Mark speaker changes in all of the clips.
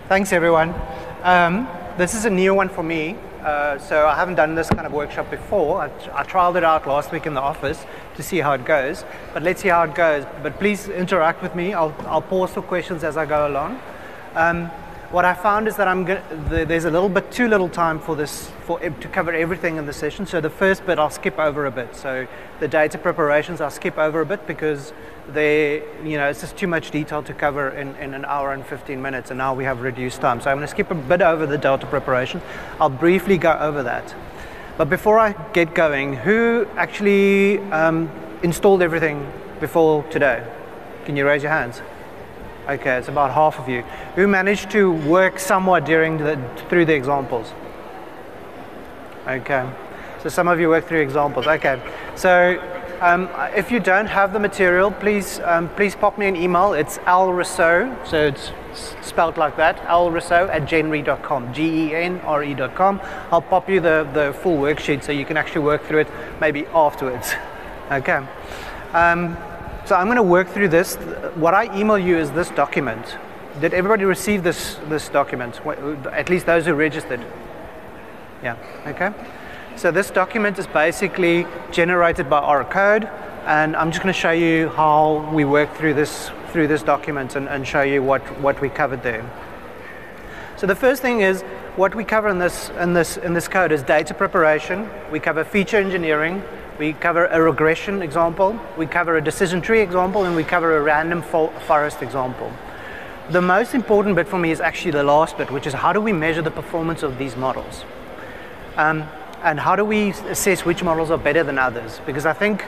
Speaker 1: Thanks, everyone. This is a new one for me, so I haven't done this kind of workshop before. I trialed it out last week in the office to see how it goes, but let's see how it goes. But please interact with me. I'll pause for questions as I go along. What I found is that there's a little bit too little time for this to cover everything in the session. So the first bit I'll skip over a bit. So the data preparations I'll skip over a bit because it's just too much detail to cover in an hour and 15 minutes, and now we have reduced time. So I'm going to skip a bit over the data preparation. I'll briefly go over that. But before I get going, who actually installed everything before today? Can you raise your hands? Okay, it's about half of you. Who managed to work somewhat through the examples? Okay, so some of you worked through examples. Okay, so if you don't have the material, please pop me an email. It's alrousseau, so it's spelled like that, alrousseau@genre.com, genre.com. I'll pop you the full worksheet so you can actually work through it maybe afterwards. Okay. So I'm going to work through this. What I email you is this document. Did everybody receive this document? At least those who registered. Yeah, okay. So this document is basically generated by our code, and I'm just going to show you how we work through this document and show you what we covered there. So the first thing is what we cover in this code is data preparation. We cover feature engineering. We cover a regression example, we cover a decision tree example, and we cover a random forest example. The most important bit for me is actually the last bit, which is how do we measure the performance of these models? And how do we assess which models are better than others? Because I think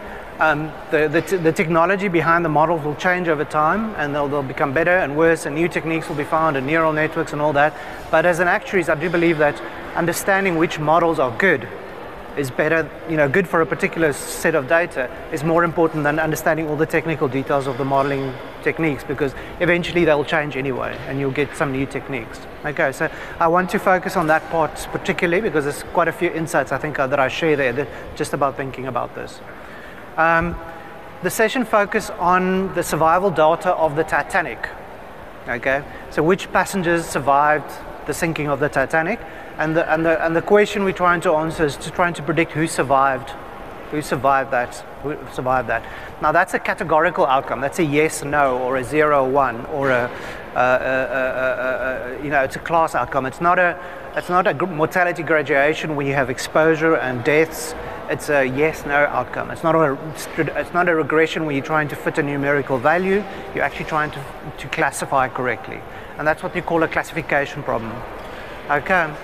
Speaker 1: the technology behind the models will change over time, and they'll become better and worse, and new techniques will be found, and neural networks and all that. But as an actuary, I do believe that understanding which models are good is better, good for a particular set of data is more important than understanding all the technical details of the modeling techniques, because eventually they'll change anyway and you'll get some new techniques. Okay, so I want to focus on that part particularly because there's quite a few insights I think that I share there just about thinking about this. The session focused on the survival data of the Titanic. Okay, so which passengers survived the sinking of the Titanic? And the question we're trying to answer is trying to predict who survived that. Now that's a categorical outcome. That's a yes, no, or a 0, 1, or it's a class outcome. It's not a mortality graduation where you have exposure and deaths. It's a yes, no outcome. It's not a regression where you're trying to fit a numerical value. You're actually trying to classify correctly, and that's what we call a classification problem. Okay.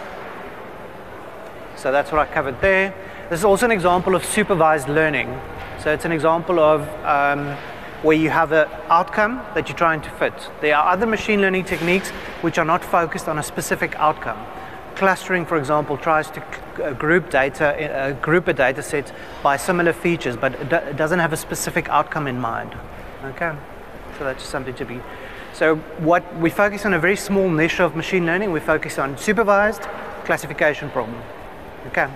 Speaker 1: So that's what I covered there. This is also an example of supervised learning. So it's an example of where you have an outcome that you're trying to fit. There are other machine learning techniques which are not focused on a specific outcome. Clustering, for example, tries to group a data set by similar features, but it doesn't have a specific outcome in mind. Okay, so that's just something to be. So what we focus on a very small niche of machine learning. We focus on supervised classification problem. Okay.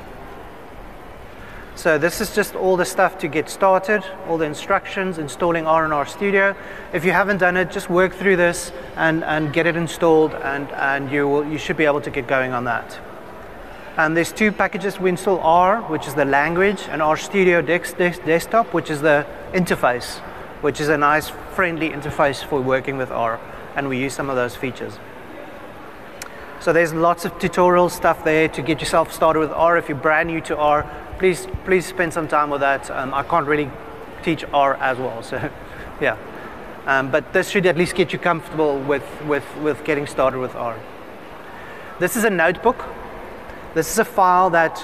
Speaker 1: So this is just all the stuff to get started, all the instructions, installing R in RStudio. If you haven't done it, just work through this and get it installed, and you should be able to get going on that. And there's two packages. We install R, which is the language, and RStudio Desktop, which is the interface, which is a nice friendly interface for working with R, and we use some of those features. So there's lots of tutorial stuff there to get yourself started with R. If you're brand new to R, please spend some time with that. I can't really teach R as well, so yeah. But this should at least get you comfortable with getting started with R. This is a notebook. This is a file that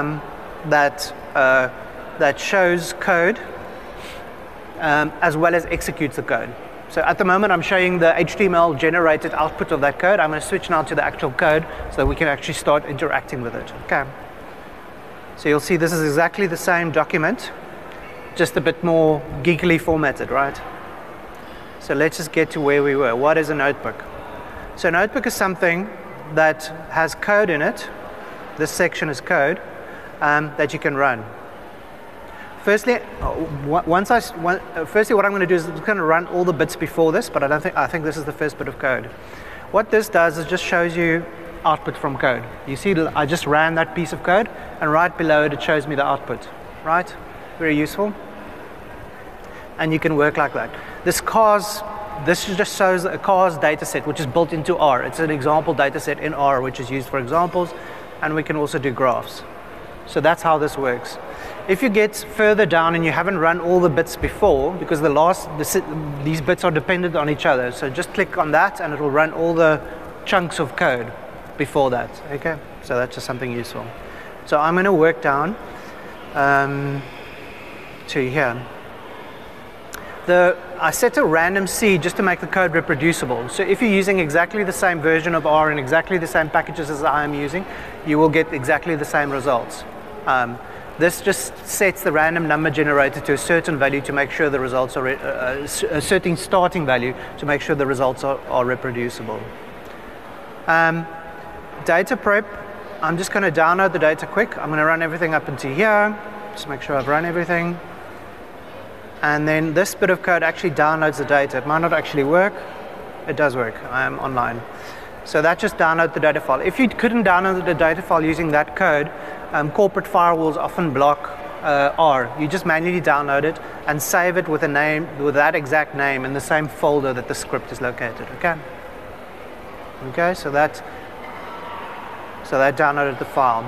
Speaker 1: shows code as well as executes the code. So at the moment I'm showing the HTML generated output of that code. I'm going to switch now to the actual code so that we can actually start interacting with it. Okay. So you'll see this is exactly the same document, just a bit more geekily formatted, right? So let's just get to where we were. What is a notebook? So a notebook is something that has code in it. This section is code that you can run. Firstly, what I'm going to do is I'm going to run all the bits before this, but I think this is the first bit of code. What this does is just shows you output from code. You see, I just ran that piece of code, and right below it shows me the output, right? Very useful. And you can work like that. This just shows a cars data set, which is built into R. It's an example data set in R, which is used for examples, and we can also do graphs. So that's how this works. If you get further down and you haven't run all the bits before, because these bits are dependent on each other, so just click on that and it will run all the chunks of code before that. Okay, so that's just something useful. So I'm going to work down to here. I set a random seed just to make the code reproducible. So if you're using exactly the same version of R and exactly the same packages as I am using, you will get exactly the same results. This just sets the random number generator to a certain value to make sure the results are a certain starting value to make sure the results are reproducible. Data prep. I'm just going to download the data quick. I'm going to run everything up into here. Just make sure I've run everything. And then this bit of code actually downloads the data. It might not actually work. It does work. I am online. So that just downloads the data file. If you couldn't download the data file using that code, corporate firewalls often block R. You just manually download it and save it with a name, with that exact name in the same folder that the script is located. Okay. Okay. So that downloaded the file.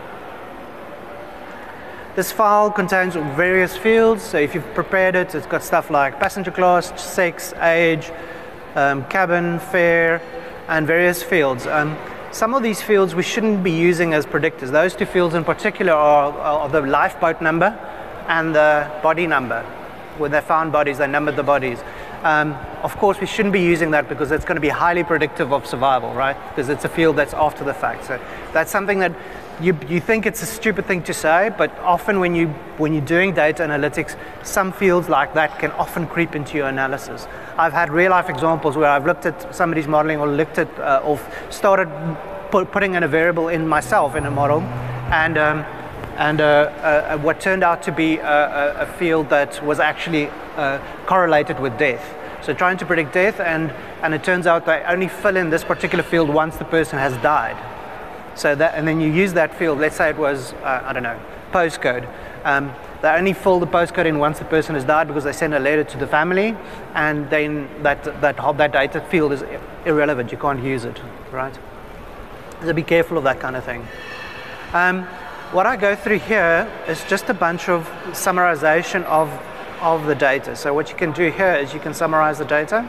Speaker 1: This file contains various fields. So if you've prepared it, it's got stuff like passenger class, sex, age, cabin, fare, and various fields. Some of these fields we shouldn't be using as predictors. Those two fields in particular are the lifeboat number and the body number. When they found bodies, they numbered the bodies. Of course, we shouldn't be using that because it's going to be highly predictive of survival, right? Because it's a field that's after the fact. So that's something that you think it's a stupid thing to say, but often when you're doing data analytics, some fields like that can often creep into your analysis. I've had real life examples where I've looked at somebody's modeling or looked at or started putting in a variable in myself in a model, and what turned out to be a field that was actually correlated with death. So trying to predict death, and it turns out they only fill in this particular field once the person has died. So that, and then you use that field. Let's say it was I don't know, postcode. They only fill the postcode in once the person has died because they send a letter to the family, and then that data field is irrelevant. You can't use it, right? So be careful of that kind of thing. What I go through here is just a bunch of summarization of the data. So what you can do here is you can summarize the data.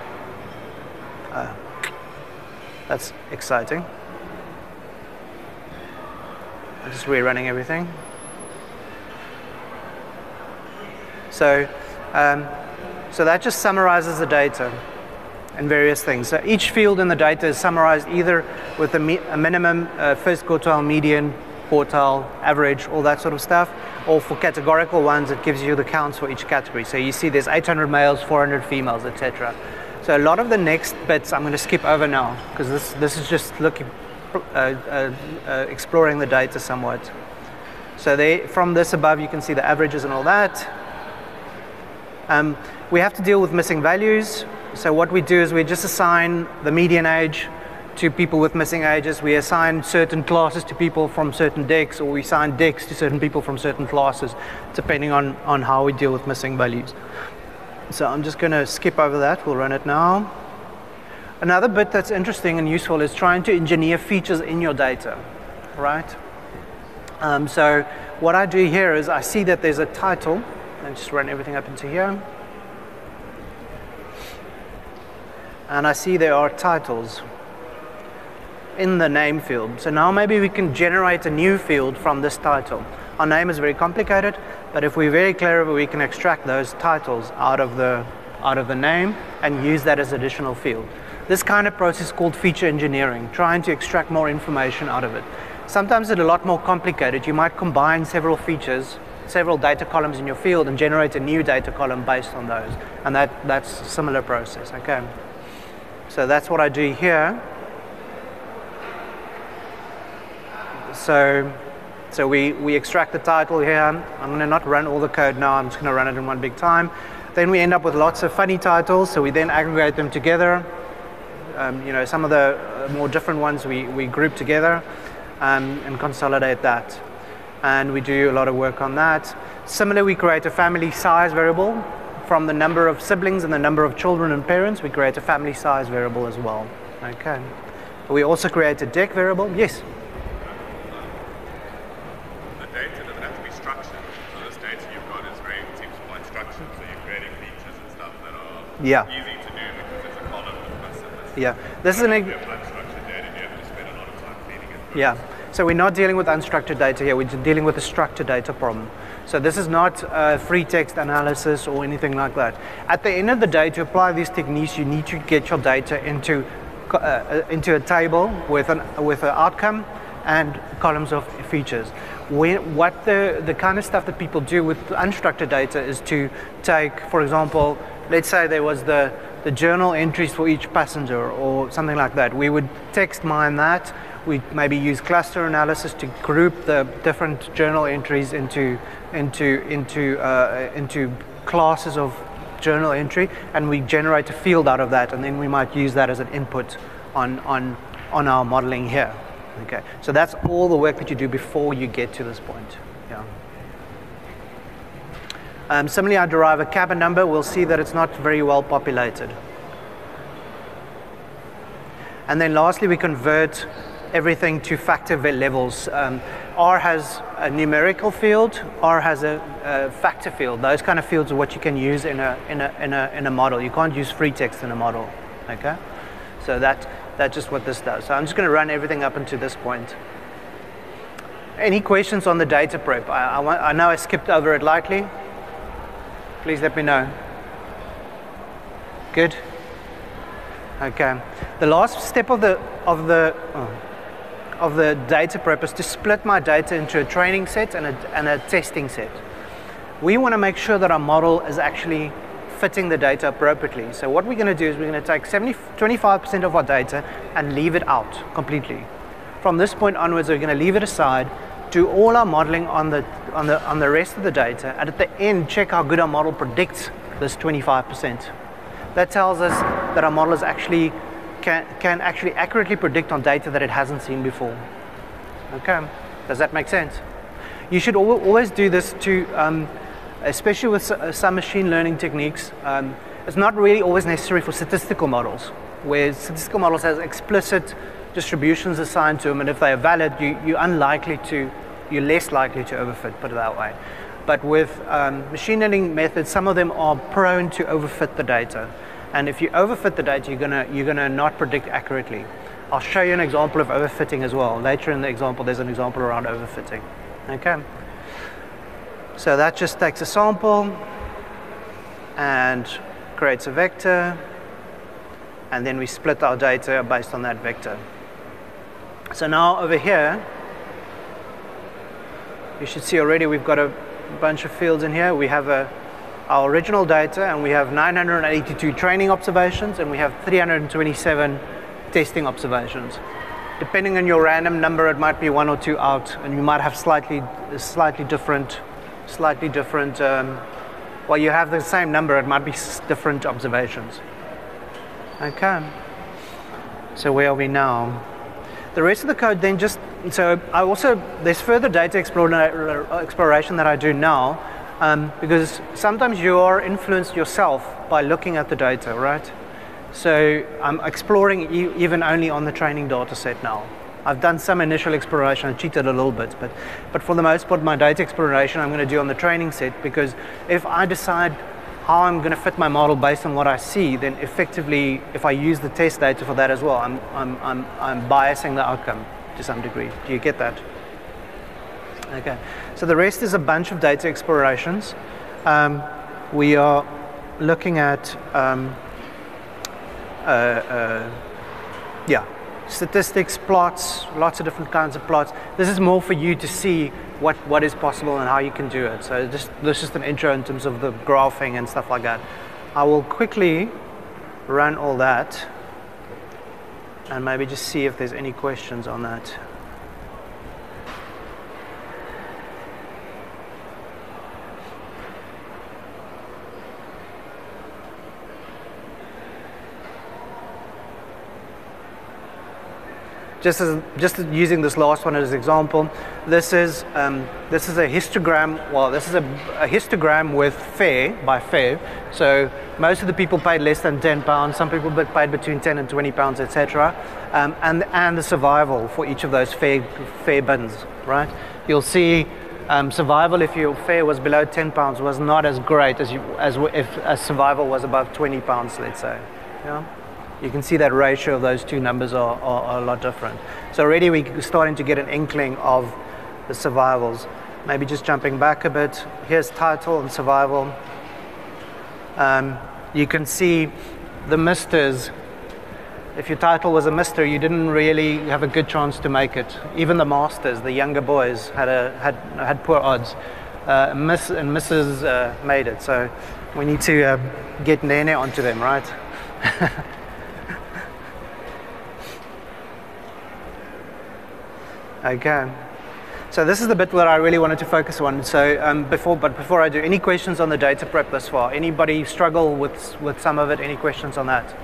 Speaker 1: That's exciting. I'm just rerunning everything. So that just summarizes the data and various things. So each field in the data is summarized either with a minimum, first quartile, median, quartile, average, all that sort of stuff, or for categorical ones, it gives you the counts for each category. So you see there's 800 males, 400 females, etc. So a lot of the next bits I'm going to skip over now because this is just looking, exploring the data somewhat. So from this above, you can see the averages and all that. We have to deal with missing values. So what we do is we just assign the median age to people with missing ages. We assign certain classes to people from certain decks, or we assign decks to certain people from certain classes, depending on how we deal with missing values. So I'm just going to skip over that. We'll run it now. Another bit that's interesting and useful is trying to engineer features in your data, right? So what I do here is I see that there's a title. And just run everything up into here. And I see there are titles in the name field. So now maybe we can generate a new field from this title. Our name is very complicated, but if we're very clever, we can extract those titles out of the name and use that as additional field. This kind of process is called feature engineering, trying to extract more information out of it. Sometimes it's a lot more complicated. You might combine several features, several data columns in your field and generate a new data column based on those. And that's a similar process, okay? So that's what I do here. So we extract the title here. I'm going to not run all the code now. I'm just going to run it in one big time. Then we end up with lots of funny titles. So we then aggregate them together. some of the more different ones we group together and consolidate that. And we do a lot of work on that. Similarly, we create a family size variable from the number of siblings and the number of children and parents. We create a family size variable as well. Okay. We also create a deck variable. Yes.
Speaker 2: The data doesn't have to be structured. So this data you've got seems quite structured. So you're creating features and stuff that are easy to do because there's a column with this.
Speaker 1: Yeah. This is
Speaker 2: unstructured data. You have to spend a lot of time feeding it.
Speaker 1: Yeah. So we're not dealing with unstructured data here. We're dealing with a structured data problem. So this is not free text analysis or anything like that. At the end of the day, to apply these techniques, you need to get your data into a table with an outcome and columns of features. What the kind of stuff that people do with unstructured data is to take, for example, let's say there was the journal entries for each passenger or something like that. We would text mine that. We maybe use cluster analysis to group the different journal entries into classes of journal entry, and we generate a field out of that, and then we might use that as an input on our modeling here. Okay, so that's all the work that you do before you get to this point. Yeah. Similarly, I derive a cabin number. We'll see that it's not very well populated. And then lastly, we convert everything to factor levels. R has a numerical field. R has a factor field. Those kind of fields are what you can use in a model. You can't use free text in a model. Okay, so that's just what this does. So I'm just going to run everything up until this point. Any questions on the data prep? I know I skipped over it lightly. Please let me know. Good. Okay. The last step of the data prep is to split my data into a training set and a testing set. We want to make sure that our model is actually fitting the data appropriately. So what we're going to do is we're going to take 25% of our data and leave it out completely. From this point onwards, we're going to leave it aside, do all our modeling on the rest of the data, and at the end, check how good our model predicts this 25%. That tells us that our model is actually can actually accurately predict on data that it hasn't seen before. Okay, does that make sense? You should always do this to, especially with some machine learning techniques. It's not really always necessary for statistical models, where statistical models has explicit distributions assigned to them, and if they are valid, you're less likely to overfit, put it that way. But with machine learning methods, some of them are prone to overfit the data. And if you overfit the data, you're gonna not predict accurately. I'll show you an example of overfitting as well. Later in the example, there's an example around overfitting. Okay. So that just takes a sample and creates a vector, and then we split our data based on that vector. So now over here, you should see already we've got a bunch of fields in here. We have our original data, and we have 982 training observations, and we have 327 testing observations. Depending on your random number, it might be 1 or 2 out, and you might have slightly different. Well, you have the same number, it might be different observations. Okay. So where are we now? The rest of the code then there's further data exploration that I do now, because sometimes you are influenced yourself by looking at the data, right? So I'm exploring even only on the training data set now. I've done some initial exploration, I cheated a little bit, but for the most part, my data exploration I'm going to do on the training set, because if I decide how I'm going to fit my model based on what I see, then effectively, if I use the test data for that as well, I'm biasing the outcome to some degree. Do you get that? Okay. So the rest is a bunch of data explorations. We are looking at statistics, plots, lots of different kinds of plots. This is more for you to see what is possible and how you can do it. So this is just an intro in terms of the graphing and stuff like that. I will quickly run all that and maybe just see if there's any questions on that. just using this last one as an example, this is a histogram. Well, this is a histogram with fare by fare. So most of the people paid less than £10. Some people paid between £10 and £20, etc. And the survival for each of those fare bins. Right? You'll see survival if your fare was below £10 was not as great as if survival was above £20. Let's say. Yeah. You can see that ratio of those two numbers are a lot different. So already we're starting to get an inkling of the survivals. Maybe just jumping back a bit. Here's title and survival. You can see the misters. If your title was a mister, you didn't really have a good chance to make it. Even the masters, the younger boys, had poor odds. Miss and Mrs. Made it. So we need to get Nene onto them, right? Okay, so this is the bit that I really wanted to focus on. So before I do, any questions on the data prep thus far? Anybody struggle with some of it? Any questions on that?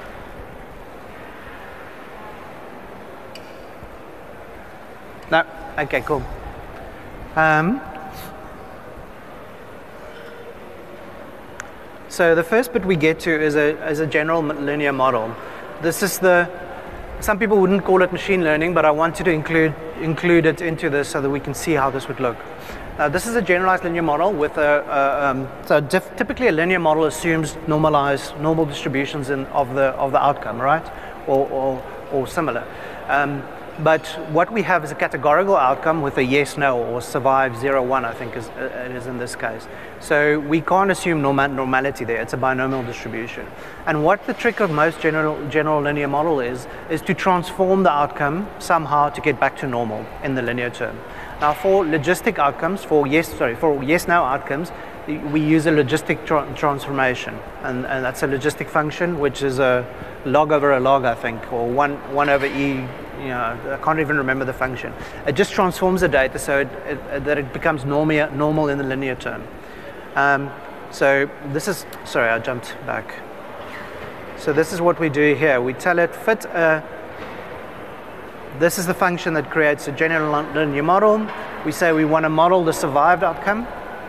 Speaker 1: No? Okay, cool. So the first bit we get to is a general linear model. This is some people wouldn't call it machine learning, but I wanted to include it into this so that we can see how this would look. This is a generalized linear model with typically a linear model assumes normal distributions of the outcome, right? Or similar. But what we have is a categorical outcome with a yes, no, or survive 0, 1, I think it is in this case. So we can't assume normality there. It's a binomial distribution. And what the trick of most general linear model is to transform the outcome somehow to get back to normal in the linear term. Now for logistic outcomes, for yes-no outcomes, we use a logistic transformation. And that's a logistic function, which is a log over a log, I think, or 1 over e. I can't even remember the function. It just transforms the data so that it becomes normal in the linear term. So this is, sorry, I jumped back. So this is what we do here. We tell it fit this is the function that creates a general linear model. We say we want to model the survived outcome,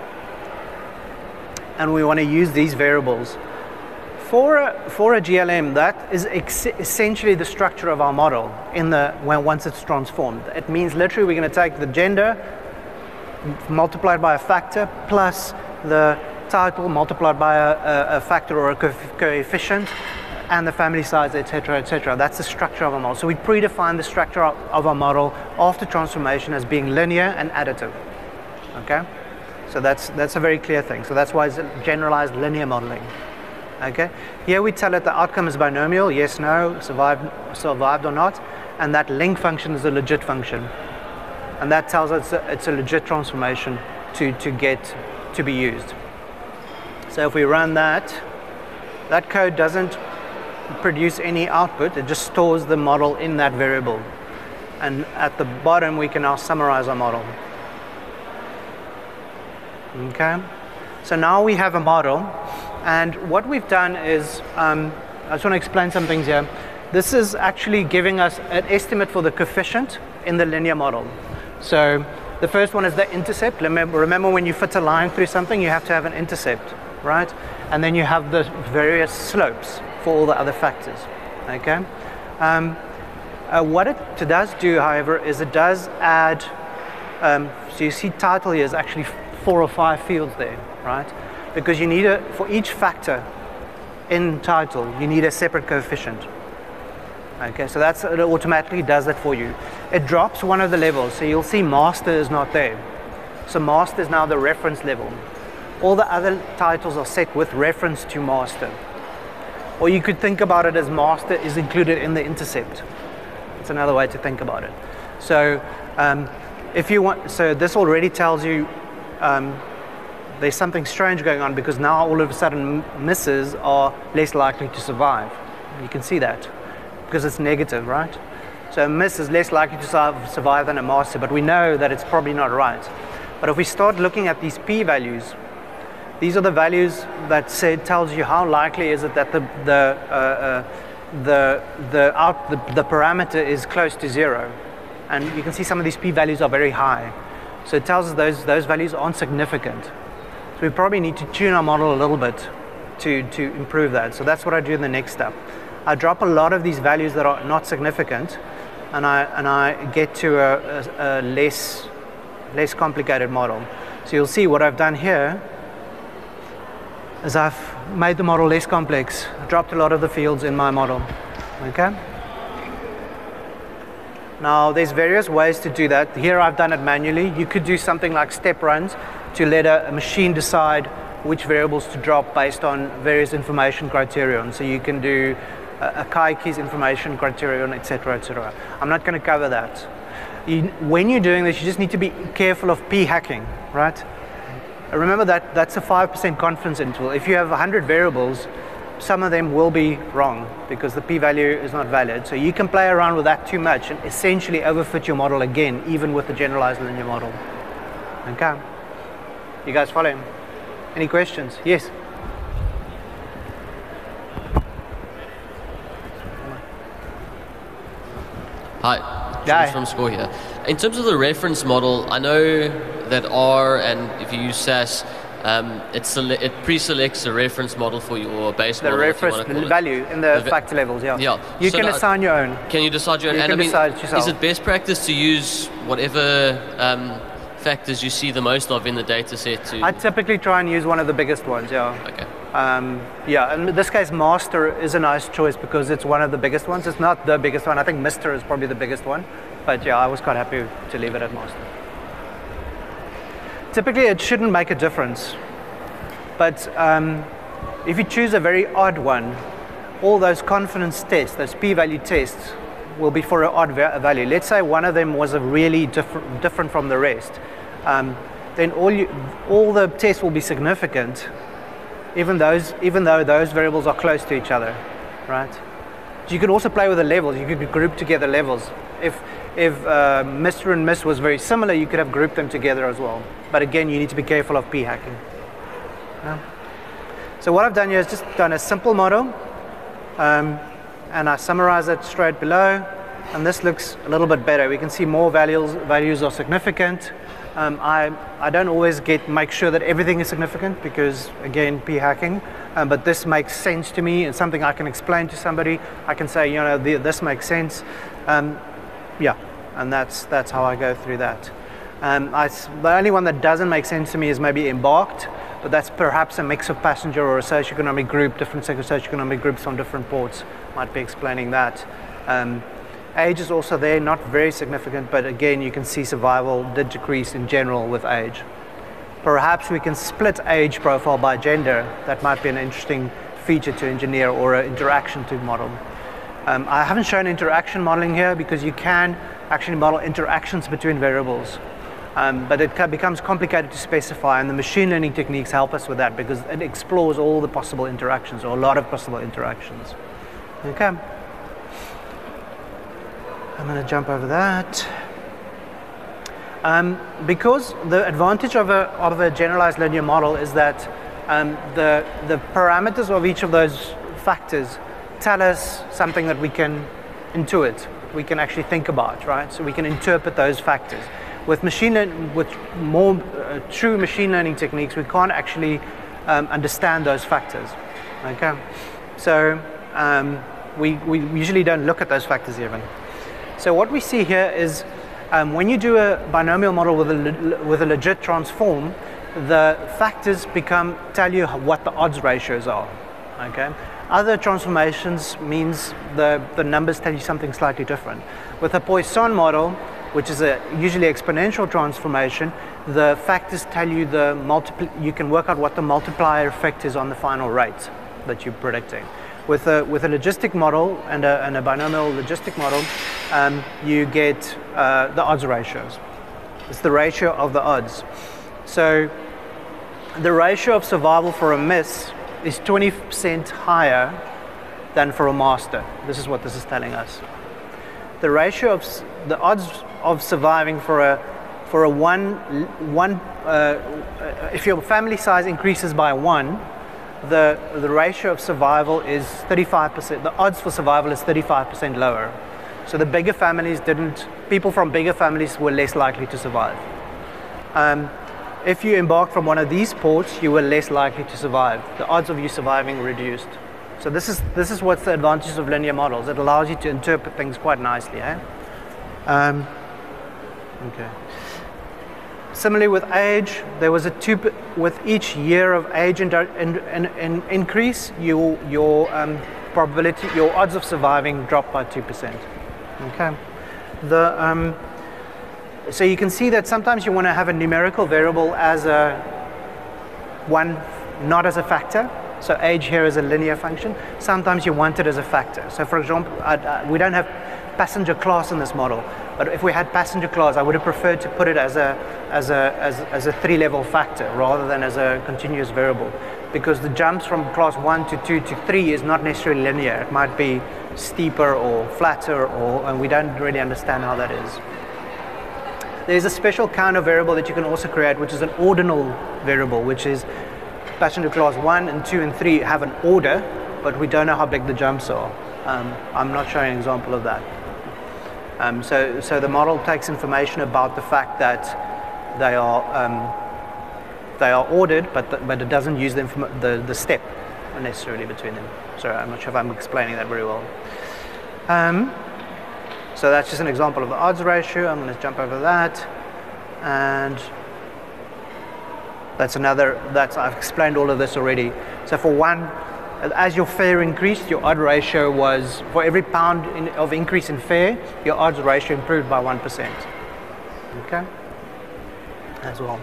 Speaker 1: and we want to use these variables. For a GLM, that is essentially the structure of our model once it's transformed. It means literally we're going to take the gender multiplied by a factor plus the title multiplied by a factor or a coefficient and the family size, etc., etc. That's the structure of our model. So we predefine the structure of our model after transformation as being linear and additive. Okay, so that's a very clear thing. So that's why it's generalized linear modeling. Okay, here we tell it the outcome is binomial, yes, no, survived or not, and that link function is a legit function, and that tells us it's a legit transformation to be used. So if we run that code doesn't produce any output, it just stores the model in that variable, and at the bottom we can now summarize our model. Okay, so now we have a model. And what we've done is, I just want to explain some things here. This is actually giving us an estimate for the coefficient in the linear model. So the first one is the intercept. Remember when you fit a line through something, you have to have an intercept, right? And then you have the various slopes for all the other factors, okay? What it does do, however, is it does add, so you see title here is actually 4 or 5 fields there, right? Because you need for each factor in title, you need a separate coefficient. Okay, so it automatically does that for you. It drops one of the levels, so you'll see master is not there. So master is now the reference level. All the other titles are set with reference to master. Or you could think about it as master is included in the intercept. It's another way to think about it. So if you want, so this already tells you there's something strange going on, because now all of a sudden misses are less likely to survive. You can see that because it's negative, right? So a miss is less likely to survive than a master, but we know that it's probably not right. But if we start looking at these p-values, these are the values that tells you how likely is it that the parameter is close to 0. And you can see some of these p-values are very high. So it tells us those values aren't significant. So we probably need to tune our model a little bit to improve that. So that's what I do in the next step. I drop a lot of these values that are not significant, and I get to a less complicated model. So you'll see what I've done here is I've made the model less complex. I dropped a lot of the fields in my model. Okay. Now there's various ways to do that. Here I've done it manually. You could do something like step runs to let a machine decide which variables to drop based on various information criterion. So you can do a Kaiki's information criterion, etc., etc. I'm not going to cover that. When you're doing this, you just need to be careful of p-hacking, right? Remember that that's a 5% confidence interval. If you have 100 variables, some of them will be wrong because the p-value is not valid. So you can play around with that too much and essentially overfit your model again, even with the generalized linear model. Okay? You guys following? Any questions? Yes?
Speaker 3: Hi, George from Score here. In terms of the reference model, I know that R, and if you use SAS, it pre-selects a reference model for your base model.
Speaker 1: The reference value in the factor levels, yeah. You can assign your own.
Speaker 3: Can you decide your own?
Speaker 1: You can decide yourself.
Speaker 3: Is it best practice to use whatever factors you see the most of in the data set?
Speaker 1: I typically try and use one of the biggest ones, yeah.
Speaker 3: Okay.
Speaker 1: Yeah, in this case, master is a nice choice because it's one of the biggest ones. It's not the biggest one. I think Mr. is probably the biggest one. But yeah, I was quite happy to leave it at master. Typically, it shouldn't make a difference. But if you choose a very odd one, all those confidence tests, those p-value tests, will be for an odd value. Let's say one of them was a really different from the rest. Then all the tests will be significant, even though those variables are close to each other, right? You could also play with the levels. You could group together levels. If Mr. and Miss was very similar, you could have grouped them together as well. But again, you need to be careful of p-hacking. Yeah. So what I've done here is just done a simple model, and I summarize it straight below, and this looks a little bit better. We can see more values are significant. I don't always make sure that everything is significant because, again, p-hacking, but this makes sense to me. It's something I can explain to somebody. I can say, you know, this makes sense. Yeah, and that's how I go through that. The only one that doesn't make sense to me is maybe embarked, but that's perhaps a mix of passenger or a socioeconomic group, different socioeconomic groups on different ports might be explaining that. Age is also there, not very significant, but again, you can see survival did decrease in general with age. Perhaps we can split age profile by gender. That might be an interesting feature to engineer or an interaction to model. I haven't shown interaction modeling here because you can actually model interactions between variables. But it becomes complicated to specify, and the machine learning techniques help us with that because it explores all the possible interactions, or a lot of possible interactions. Okay. I'm going to jump over that. Because the advantage of a generalized linear model is that the parameters of each of those factors tell us something that we can intuit, we can actually think about, right? So we can interpret those factors. With more true machine learning techniques, we can't actually understand those factors. Okay, so we usually don't look at those factors even. So what we see here is when you do a binomial model with a legit transform, the factors tell you what the odds ratios are. Okay. Other transformations means the numbers tell you something slightly different. With a Poisson model, which is a usually exponential transformation, the factors tell you you can work out what the multiplier effect is on the final rate that you're predicting. With a logistic model and a binomial logistic model, you get the odds ratios. It's the ratio of the odds. So the ratio of survival for a miss is 20% higher than for a master. This is what this is telling us. The ratio of the odds of surviving for a one if your family size increases by 1, the ratio of survival is 35%. The odds for survival is 35% lower. So the bigger families people from bigger families were less likely to survive. If you embarked from one of these ports, you were less likely to survive. The odds of you surviving reduced. So this is what's the advantage of linear models. It allows you to interpret things quite nicely. Okay. Similarly with age, there was with each year of age increase, your probability, your odds of surviving dropped by 2%. Okay. So you can see that sometimes you want to have a numerical variable as not as a factor. So age here is a linear function. Sometimes you want it as a factor. So for example, we don't have passenger class in this model, but if we had passenger class, I would have preferred to put it as a 3-level factor rather than as a continuous variable, because the jumps from class 1 to 2 to 3 is not necessarily linear. It might be steeper or flatter, and we don't really understand how that is. There's a special kind of variable that you can also create, which is an ordinal variable, which is passenger class 1 and 2 and 3 have an order, but we don't know how big the jumps are. I'm not showing an example of that. So the model takes information about the fact that they are ordered, but it doesn't use the step necessarily between them. Sorry, I'm not sure if I'm explaining that very well. So that's just an example of the odds ratio. I'm going to jump over that, and I've explained all of this already. So for one, as your fare increased, your odd ratio was, for every pound of increase in fare, your odds ratio improved by 1%. Okay, as well.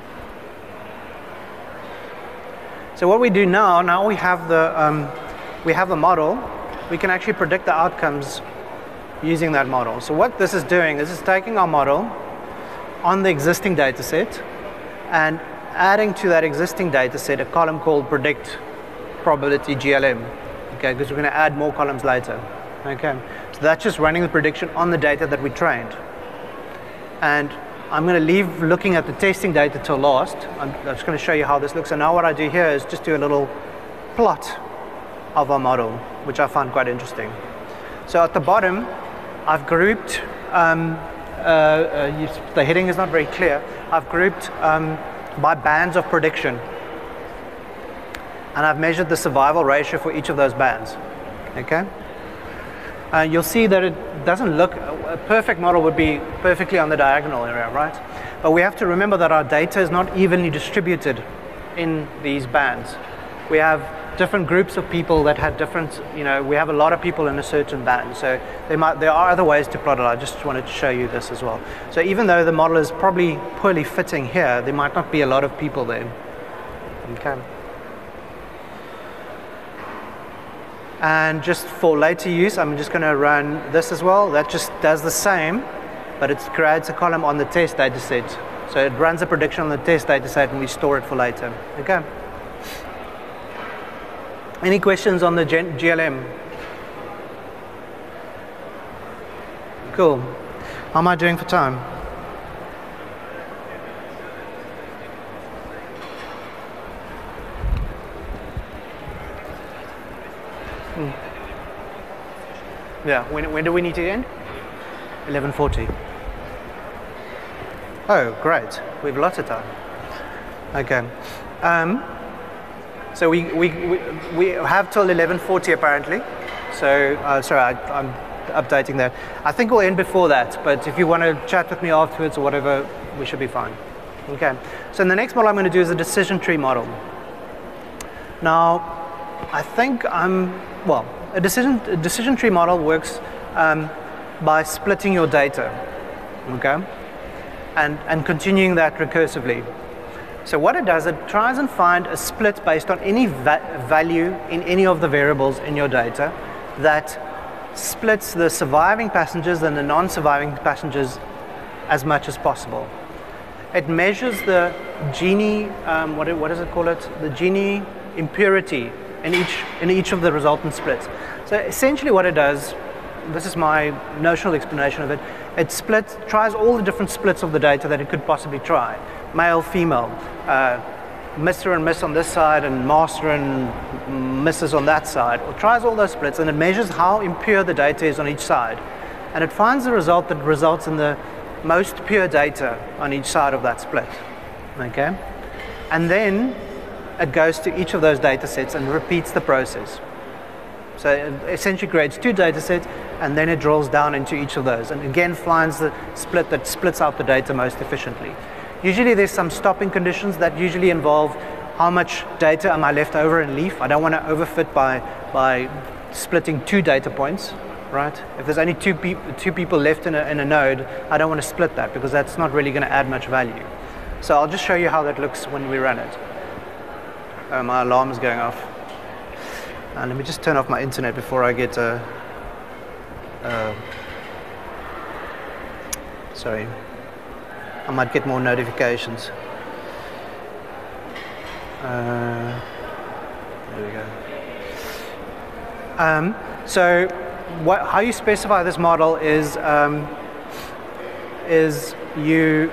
Speaker 1: So what we do now we have the model. We can actually predict the outcomes using that model. So what this is doing is taking our model on the existing data set and adding to that existing data set a column called predict probability GLM, okay, because we're going to add more columns later. Okay, so that's just running the prediction on the data that we trained. And I'm going to leave looking at the testing data till last. I'm just going to show you how this looks. And now what I do here is just do a little plot of our model, which I find quite interesting. So at the bottom, I've grouped, the heading is not very clear, I've grouped by bands of prediction. And I've measured the survival ratio for each of those bands. Okay? You'll see that it doesn't look, a perfect model would be perfectly on the diagonal area, right? But we have to remember that our data is not evenly distributed in these bands. We have different groups of people that had different, we have a lot of people in a certain band. So there are other ways to plot it. I just wanted to show you this as well. So even though the model is probably poorly fitting here, there might not be a lot of people there. Okay. And just for later use, I'm just going to run this as well. That just does the same, but it creates a column on the test data set. So it runs a prediction on the test data set and we store it for later. Okay. Any questions on the GLM? Cool. How am I doing for time? Yeah, when do we need to end? 11:40. Oh, great. We have lots of time. Okay. So we have till 11:40 apparently. So sorry, I'm updating that. I think we'll end before that, but if you want to chat with me afterwards or whatever, we should be fine. Okay. So the next model I'm going to do is a decision tree model. Now, I think a decision tree model works by splitting your data, okay, and continuing that recursively. So what it does, it tries and find a split based on any value in any of the variables in your data that splits the surviving passengers and the non-surviving passengers as much as possible. It measures the Gini, what does it call it? The Gini impurity in each of the resultant splits. So essentially what it does, this is my notional explanation of it, it tries all the different splits of the data that it could possibly try. Male, female, Mr. and Miss on this side and Master and Mrs. on that side. It tries all those splits and it measures how impure the data is on each side. and it finds the result that results in the most pure data on each side of that split. Okay? And then it goes to each of those data sets and repeats the process. So it essentially creates 2 data sets, and then it drills down into each of those, and again finds the split that splits out the data most efficiently. Usually there's some stopping conditions that usually involve how much data am I left over in leaf. I don't want to overfit by splitting 2 data points, right? If there's only two people left in a node, I don't want to split that because that's not really going to add much value. So I'll just show you how that looks when we run it. My alarm is going off. Let me just turn off my internet before I get sorry, I might get more notifications. There we go. So how you specify this model is you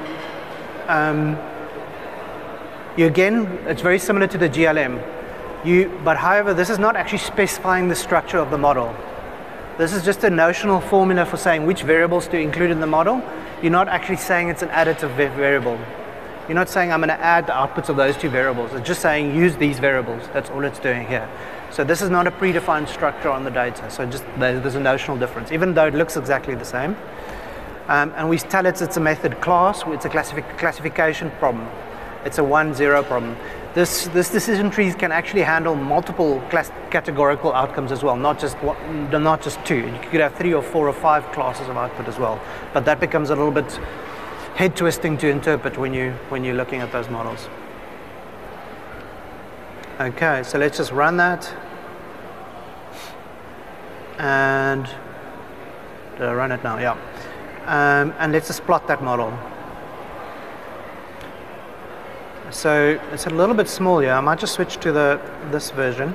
Speaker 1: again, it's very similar to the GLM. But however, this is not actually specifying the structure of the model. This is just a notional formula for saying which variables to include in the model. You're not actually saying it's an additive variable. You're not saying I'm going to add the outputs of those 2 variables. It's just saying use these variables. That's all it's doing here. So this is not a predefined structure on the data. So just there's a notional difference, even though it looks exactly the same. And we tell it it's a method class. It's a classification problem. It's a 1-0 problem. This decision trees can actually handle multiple categorical outcomes as well, not just 2. You could have 3 or 4 or 5 classes of output as well. But that becomes a little bit head twisting to interpret when you're looking at those models. Okay, so let's just run that. And did I run it now? Yeah. And let's just plot that model. So it's a little bit small here. I might just switch to this version.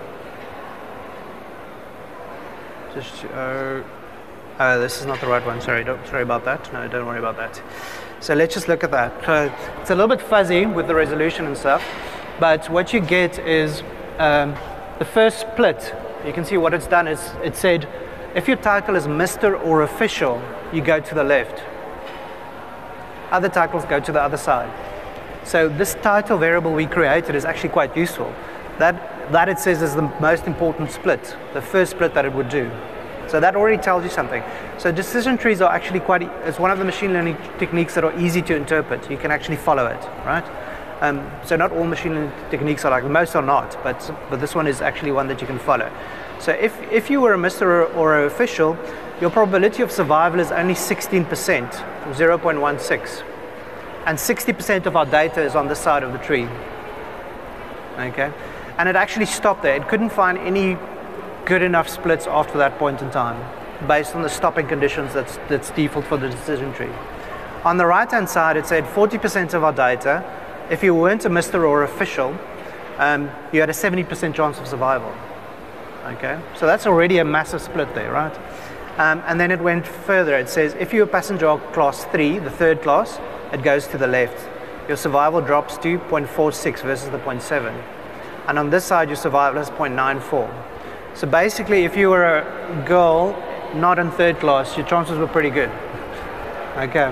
Speaker 1: Oh, this is not the right one. Sorry about that. No, don't worry about that. So let's just look at that. It's a little bit fuzzy with the resolution and stuff, but what you get is the first split. You can see what it's done is it said, if your title is Mr. or Official, you go to the left. Other titles go to the other side. So this title variable we created is actually quite useful. That it says is the most important split, the first split that it would do. So that already tells you something. So decision trees are actually it's one of the machine learning techniques that are easy to interpret. You can actually follow it, right? So not all machine learning techniques are like, most are not, but this one is actually one that you can follow. So if you were a Mr. or an Official, your probability of survival is only 16%, 0.16. And 60% of our data is on this side of the tree. Okay? And it actually stopped there. It couldn't find any good enough splits after that point in time, based on the stopping conditions that's default for the decision tree. On the right-hand side, it said 40% of our data, if you weren't a Mr. or Official, you had a 70% chance of survival. Okay? So that's already a massive split there, right? And then it went further. It says, if you're a passenger of class 3, the 3rd class, it goes to the left. Your survival drops to 0.46 versus the 0.7. And on this side, your survival is 0.94. So basically, if you were a girl not in 3rd class, your chances were pretty good. Okay.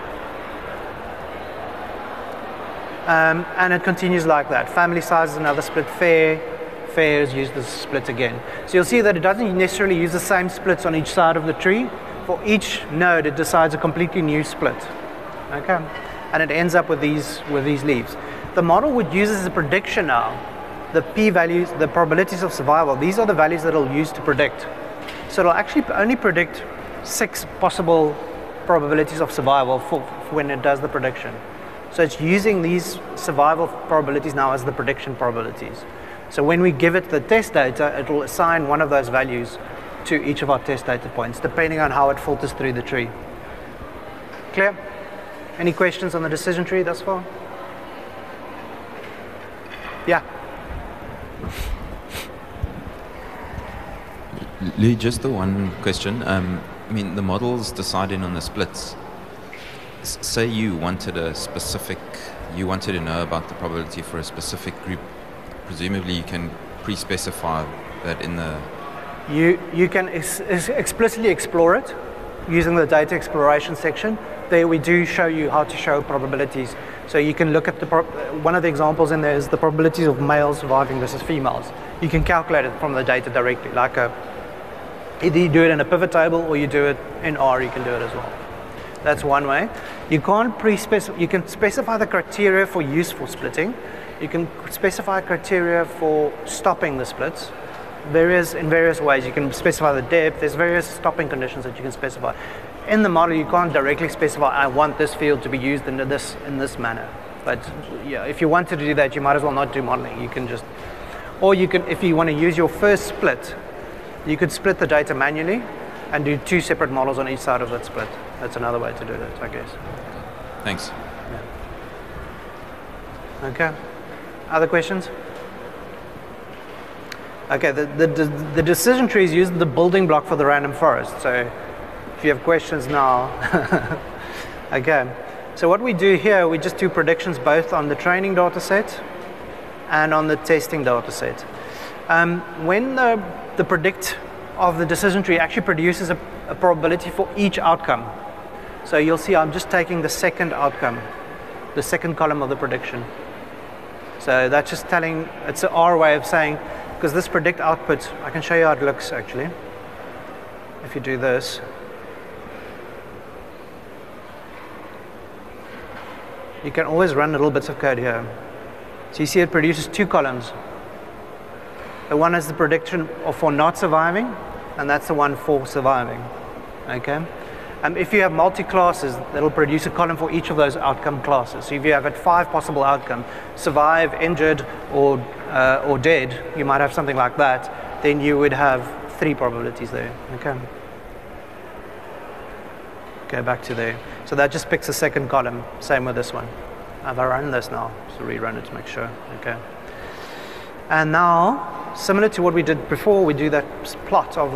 Speaker 1: And it continues like that. Family size is another split. Fair is used as a split again. So you'll see that it doesn't necessarily use the same splits on each side of the tree. For each node, it decides a completely new split. Okay, and it ends up with these leaves. The model would use as a prediction now, the p-values, the probabilities of survival. These are the values that it'll use to predict. So it'll actually only predict 6 possible probabilities of survival for when it does the prediction. So it's using these survival probabilities now as the prediction probabilities. So when we give it the test data, it will assign one of those values to each of our test data points, depending on how it filters through the tree. Clear? Any questions on the decision tree thus far? Yeah.
Speaker 4: Lee, just the one question. I mean, the model's deciding on the splits. Say you wanted to know about the probability for a specific group. Presumably, you can pre-specify that in the.
Speaker 1: You can explicitly explore it. using the data exploration section, there we do show you how to show probabilities. So you can look at one of the examples in there is the probabilities of males surviving versus females. You can calculate it from the data directly, like either you do it in a pivot table or you do it in R, you can do it as well. That's one way. You can't you can specify the criteria for useful splitting. You can specify criteria for stopping the splits. In various ways. You can specify the depth. There's various stopping conditions that you can specify. In the model, you can't directly specify, I want this field to be used in this manner. But yeah, if you wanted to do that, you might as well not do modeling. You can just, or you can, if you want to use your first split, you could split the data manually and do 2 separate models on each side of that split. That's another way to do that, I guess.
Speaker 4: Thanks.
Speaker 1: Yeah. Okay. Other questions? Okay, the decision tree is used as the building block for the random forest. So if you have questions now. Okay, so what we do here, we just do predictions both on the training data set and on the testing data set. When the predict of the decision tree actually produces a probability for each outcome. So you'll see I'm just taking the second outcome, the second column of the prediction. So that's just telling, it's an R way of saying, because this predict output, I can show you how it looks actually. If you do this, you can always run little bits of code here. So you see it produces 2 columns. The one is the prediction for not surviving, and that's the one for surviving. Okay. If you have multi-classes, that'll produce a column for each of those outcome classes. So if you have 5 possible outcomes, survive, injured, or dead, you might have something like that, then you would have 3 probabilities there. Okay. Go back to there. So that just picks the second column. Same with this one. Have I run this now? So rerun it to make sure. Okay. And now, similar to what we did before, we do that plot of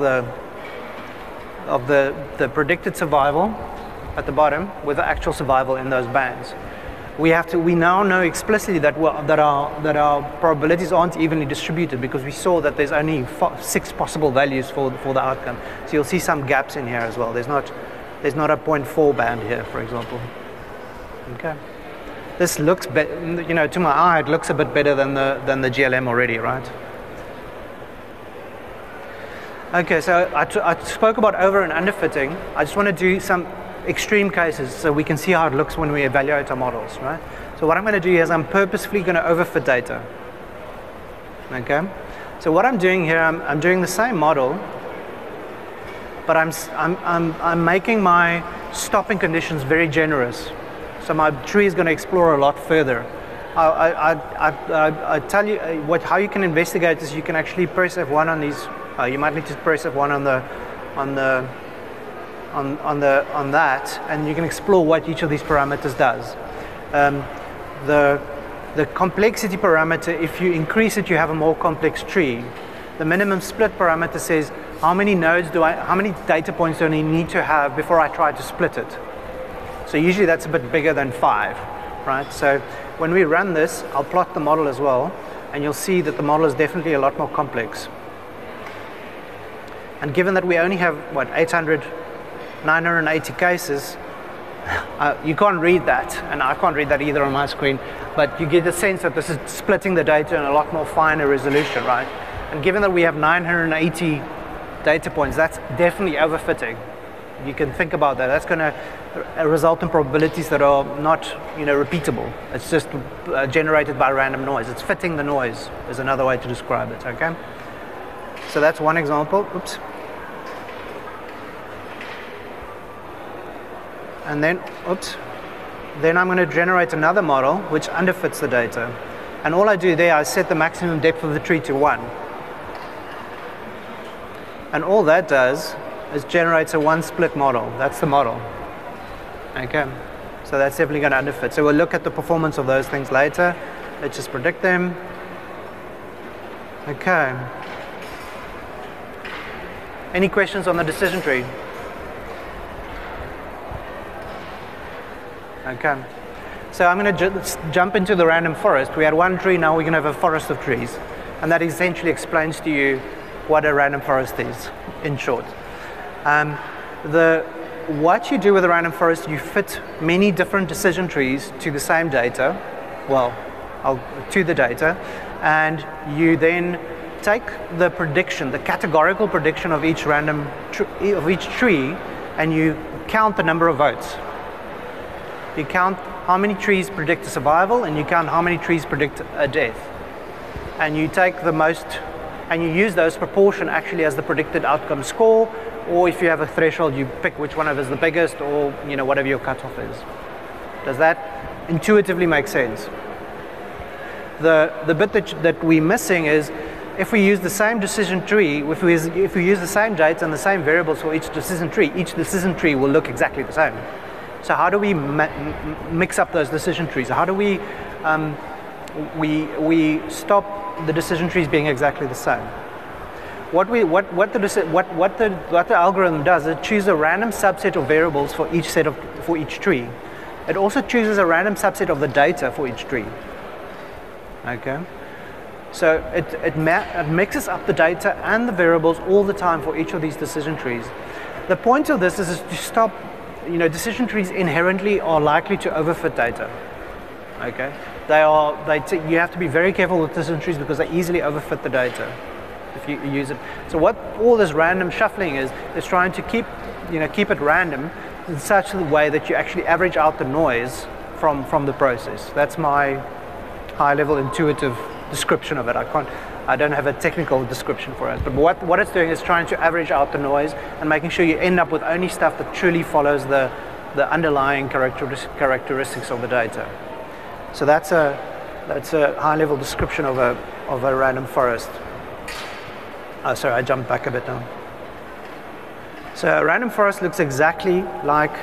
Speaker 1: the predicted survival at the bottom with the actual survival in those bands. We now know explicitly that our probabilities aren't evenly distributed because we saw that there's only 6 possible values for the outcome. So you'll see some gaps in here as well. There's not a 0.4 band here, for example. Okay. This looks to my eye, it looks a bit better than the GLM already, right? Okay, so I spoke about over and underfitting. I just want to do some extreme cases so we can see how it looks when we evaluate our models, right? So what I'm going to do is I'm purposefully going to overfit data. Okay, so what I'm doing here, I'm doing the same model, but I'm making my stopping conditions very generous. So my tree is going to explore a lot further. I tell you how you can investigate this. You can actually press F1 on these. You might need to press F1 on that, and you can explore what each of these parameters does. The complexity parameter, if you increase it, you have a more complex tree. The minimum split parameter says how many nodes how many data points do I need to have before I try to split it. So usually that's a bit bigger than 5, right? So when we run this, I'll plot the model as well, and you'll see that the model is definitely a lot more complex. And given that we only have, 980 cases, you can't read that, and I can't read that either on my screen, but you get the sense that this is splitting the data in a lot more finer resolution, right? And given that we have 980 data points, that's definitely overfitting. You can think about that. That's going to result in probabilities that are not, repeatable. It's just generated by random noise. It's fitting the noise is another way to describe it, okay? So that's one example. Oops. And then, then I'm going to generate another model which underfits the data. And all I do there, I set the maximum depth of the tree to 1. And all that does is generates a 1-split model. That's the model. Okay. So that's definitely going to underfit. So we'll look at the performance of those things later. Let's just predict them. Okay. Any questions on the decision tree? Okay. So I'm going to jump into the random forest. We had one tree, now we're going to have a forest of trees. And that essentially explains to you what a random forest is, in short. what you do with a random forest, you fit many different decision trees to the same data, to the data, and you then take the prediction, the categorical prediction of each tree, and you count the number of votes. You count how many trees predict a survival, and you count how many trees predict a death. And you take the most, and you use those proportion actually as the predicted outcome score, or if you have a threshold, you pick which one of is the biggest, or whatever your cutoff is. Does that intuitively make sense? The bit that we're missing is, if we use the same decision tree, if we use the same data and the same variables for each decision tree will look exactly the same. So how do we mix up those decision trees? How do we stop the decision trees being exactly the same? What the algorithm does is it chooses a random subset of variables for each tree. It also chooses a random subset of the data for each tree. Okay. So it mixes up the data and the variables all the time for each of these decision trees. The point of this is to stop, decision trees inherently are likely to overfit data. Okay, you have to be very careful with decision trees because they easily overfit the data if you use it. So what all this random shuffling is trying to keep it random in such a way that you actually average out the noise from the process. That's my high-level intuitive description of it. I don't have a technical description for it, but what it's doing is trying to average out the noise and making sure you end up with only stuff that truly follows the underlying characteristics of the data. So that's a high-level description of a random forest. Oh, sorry, I jumped back a bit now. So a random forest looks exactly like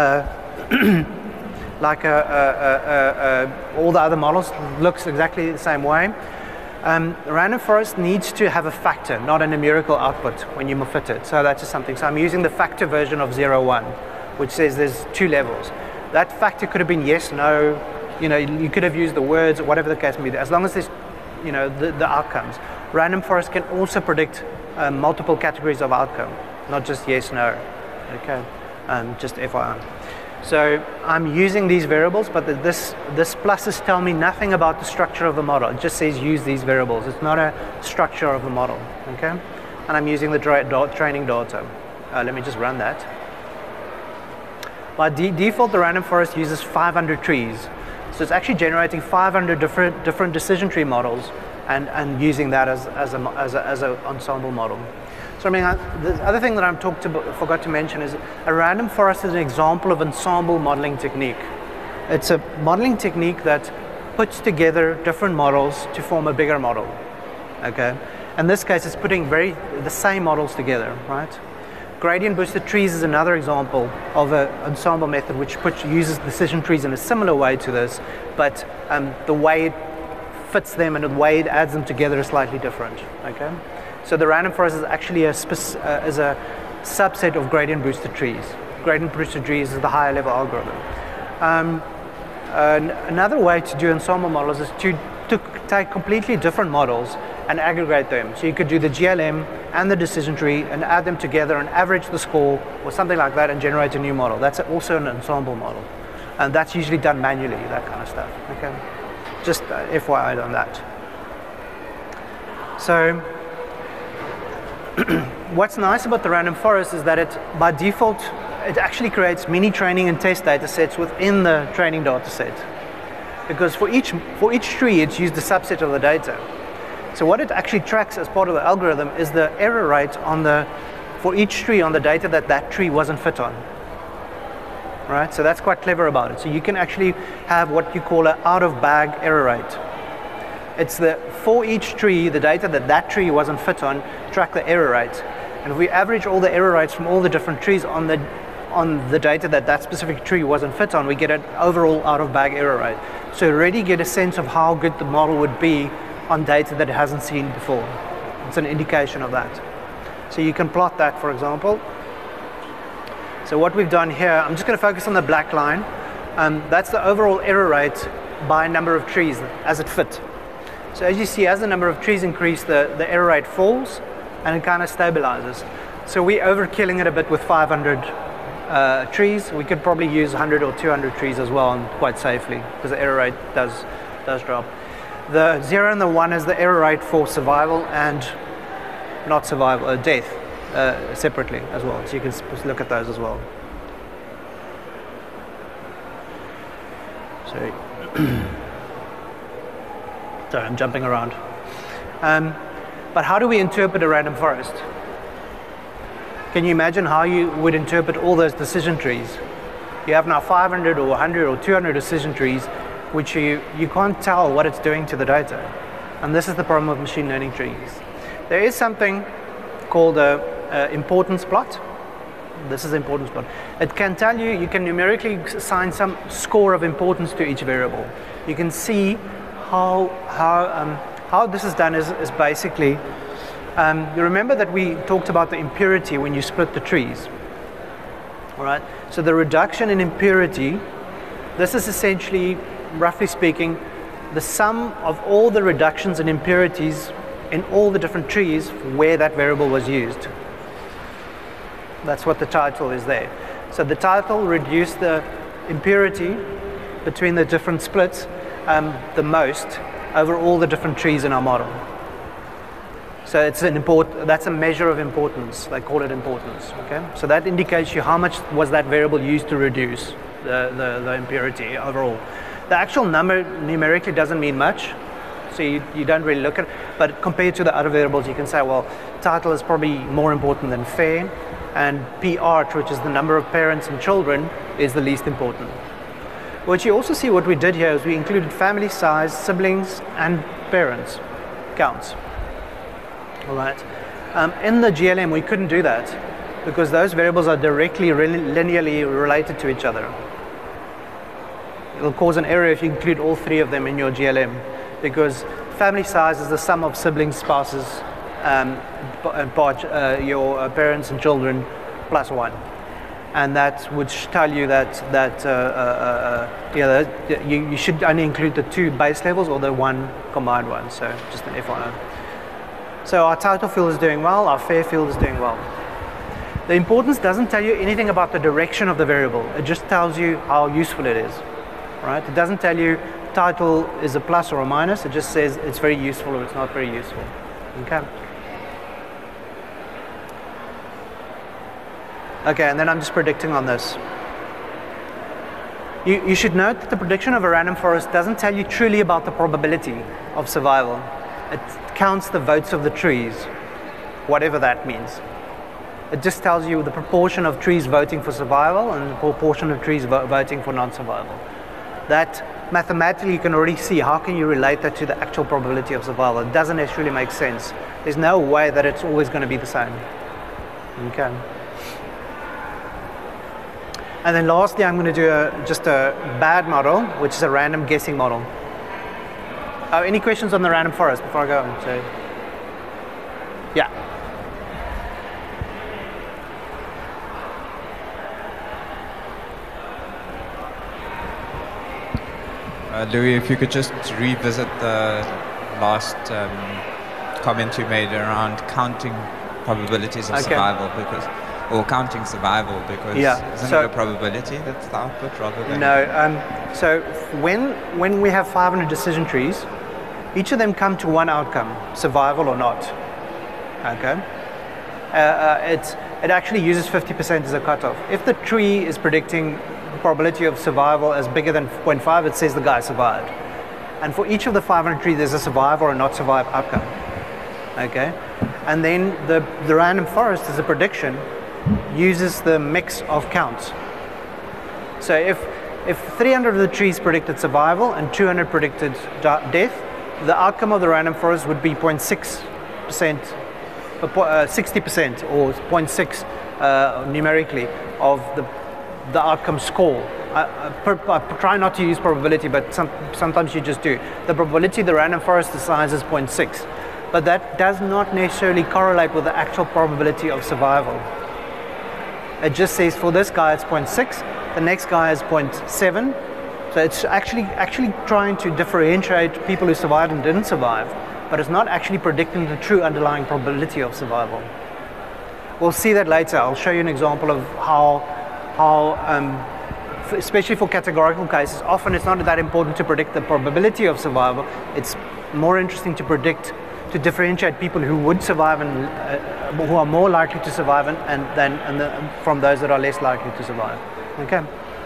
Speaker 1: all the other models, looks exactly the same way. The random forest needs to have a factor, not a numerical output when you fit it. So that's just something. So I'm using the factor version of 0, 1, which says there's 2 levels. That factor could have been yes, no. You could have used the words, or whatever the case may be. As long as there's, the outcomes. Random forest can also predict multiple categories of outcome, not just yes, no. Okay, just FYI. So I'm using these variables, but this pluses tell me nothing about the structure of the model. It just says use these variables. It's not a structure of the model, okay? And I'm using the training data. Let me just run that. By default, the random forest uses 500 trees. So it's actually generating 500 different decision tree models and using that as an ensemble model. So the other thing that I forgot to mention is a random forest is an example of ensemble modeling technique. It's a modeling technique that puts together different models to form a bigger model. Okay, in this case, it's putting the same models together, right? Gradient boosted trees is another example of an ensemble method which uses decision trees in a similar way to this, but the way it fits them and the way it adds them together is slightly different. Okay. So the random forest is actually is a subset of gradient boosted trees. Gradient boosted trees is the higher level algorithm. Another way to do ensemble models is to take completely different models and aggregate them. So you could do the GLM and the decision tree and add them together and average the score or something like that and generate a new model. That's also an ensemble model. And that's usually done manually, that kind of stuff. Okay, just FYI on that. So what's nice about the random forest is that by default, it actually creates mini training and test data sets within the training data set. Because for each tree, it's used a subset of the data. So what it actually tracks as part of the algorithm is the error rate for each tree on the data that tree wasn't fit on. Right? So that's quite clever about it. So you can actually have what you call an out-of-bag error rate. It's for each tree, the data that tree wasn't fit on, track the error rate. And if we average all the error rates from all the different trees on the data that specific tree wasn't fit on, we get an overall out-of-bag error rate. So you already get a sense of how good the model would be on data that it hasn't seen before. It's an indication of that. So you can plot that, for example. So what we've done here, I'm just going to focus on the black line. That's the overall error rate by number of trees as it fit. So as you see, as the number of trees increase, the error rate falls and it kind of stabilizes. So we're overkilling it a bit with 500 trees, we could probably use 100 or 200 trees as well, and quite safely, because the error rate does drop. The 0 and the 1 is the error rate for survival and not survival, death, separately as well. So you can look at those as well. Sorry. Sorry, I'm jumping around. But how do we interpret a random forest? Can you imagine how you would interpret all those decision trees? You have now 500 or 100 or 200 decision trees, which you can't tell what it's doing to the data. And this is the problem with machine learning trees. There is something called a importance plot. This is the importance plot. It can tell you, you can numerically assign some score of importance to each variable. You can see how this is done is basically, you remember that we talked about the impurity when you split the trees. All right? So the reduction in impurity, this is essentially, roughly speaking, the sum of all the reductions in impurities in all the different trees where that variable was used. That's what the title is there. So the title reduced the impurity between the different splits the most over all the different trees in our model. So it's that's a measure of importance. They call it importance. Okay. So that indicates you how much was that variable used to reduce the impurity overall. The actual number numerically doesn't mean much, so you don't really look at it. But compared to the other variables, you can say, well, title is probably more important than fair, and PART, which is the number of parents and children, is the least important. What you also see, what we did here is we included family size, siblings, and parents counts. All right. In the GLM, we couldn't do that because those variables are directly linearly related to each other. It'll cause an error if you include all three of them in your GLM, because family size is the sum of siblings, spouses, your parents and children plus one, and that would tell you that you should only include the two base levels or the one combined one. So just an FYI. So our title field is doing well, our fair field is doing well. The importance doesn't tell you anything about the direction of the variable. It just tells you how useful it is. Right? It doesn't tell you title is a plus or a minus. It just says it's very useful or it's not very useful. Okay. Okay, and then I'm just predicting on this. You should note that the prediction of a random forest doesn't tell you truly about the probability of survival. It counts the votes of the trees, whatever that means. It just tells you the proportion of trees voting for survival and the proportion of trees voting for non-survival. That mathematically you can already see how can you relate that to the actual probability of survival. It doesn't necessarily make sense. There's no way that it's always going to be the same. Okay. And then lastly, I'm going to do just a bad model, which is a random guessing model. Any questions on the random forest before I go on? So, yeah.
Speaker 5: Louis, if you could just revisit the last comment you made around counting probabilities of survival, or counting survival, because isn't it a probability that's the output rather than...
Speaker 1: No, so when we have 500 decision trees, each of them come to one outcome, survival or not. Okay? It actually uses 50% as a cutoff. If the tree is predicting probability of survival as bigger than 0.5, it says the guy survived. And for each of the 500 trees, there's a survive or a not survive outcome. Okay? And then the random forest as a prediction uses the mix of counts. So if 300 of the trees predicted survival and 200 predicted death, the outcome of the random forest would be 0.6%, 60% or 0.6 numerically of the outcome score. I try not to use probability, but sometimes you just do. The probability the random forest assigns is 0.6, but that does not necessarily correlate with the actual probability of survival. It just says for this guy it's 0.6, the next guy is 0.7. So it's actually trying to differentiate people who survived and didn't survive, but it's not actually predicting the true underlying probability of survival. We'll see that later. I'll show you an example of how how, especially for categorical cases, often it's not that important to predict the probability of survival. It's more interesting to predict, to differentiate people who would survive and who are more likely to survive from those that are less likely to survive. Okay.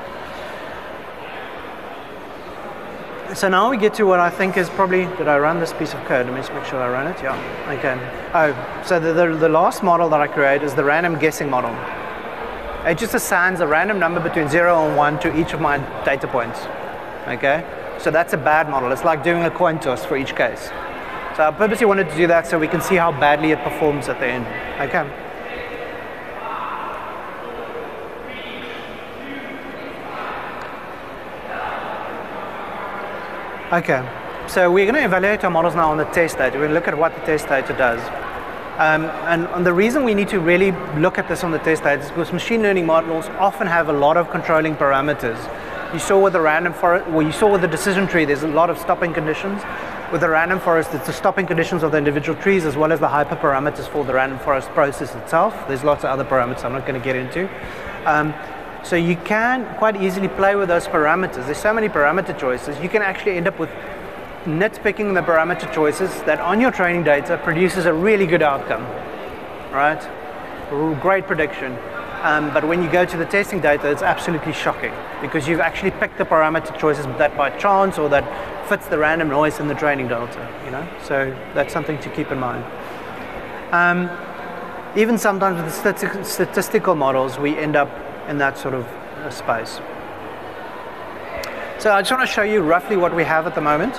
Speaker 1: So now we get to what I think is probably, did I run this piece of code? Let me just make sure I run it. Yeah. Okay. Oh, so the last model that I create is the random guessing model. It just assigns a random number between 0 and 1 to each of my data points. Okay. So that's a bad model. It's like doing a coin toss for each case. So I purposely wanted to do that so we can see how badly it performs at the end. Okay. Okay, so we're going to evaluate our models now on the test data. We're going to look at what the test data does. And the reason we need to really look at this on the test data is because machine learning models often have a lot of controlling parameters. You saw with the random forest, well, you saw with the decision tree, there's a lot of stopping conditions. With the random forest, it's the stopping conditions of the individual trees as well as the hyperparameters for the random forest process itself. There's lots of other parameters I'm not going to get into. So you can quite easily play with those parameters. There's so many parameter choices. You can actually end up with nitpicking the parameter choices that on your training data produces a really good outcome, right? Great prediction. But when you go to the testing data, it's absolutely shocking because you've actually picked the parameter choices that by chance or that fits the random noise in the training data, you know? So that's something to keep in mind. Even sometimes with the statistical models, we end up in that sort of space. So I just want to show you roughly what we have at the moment.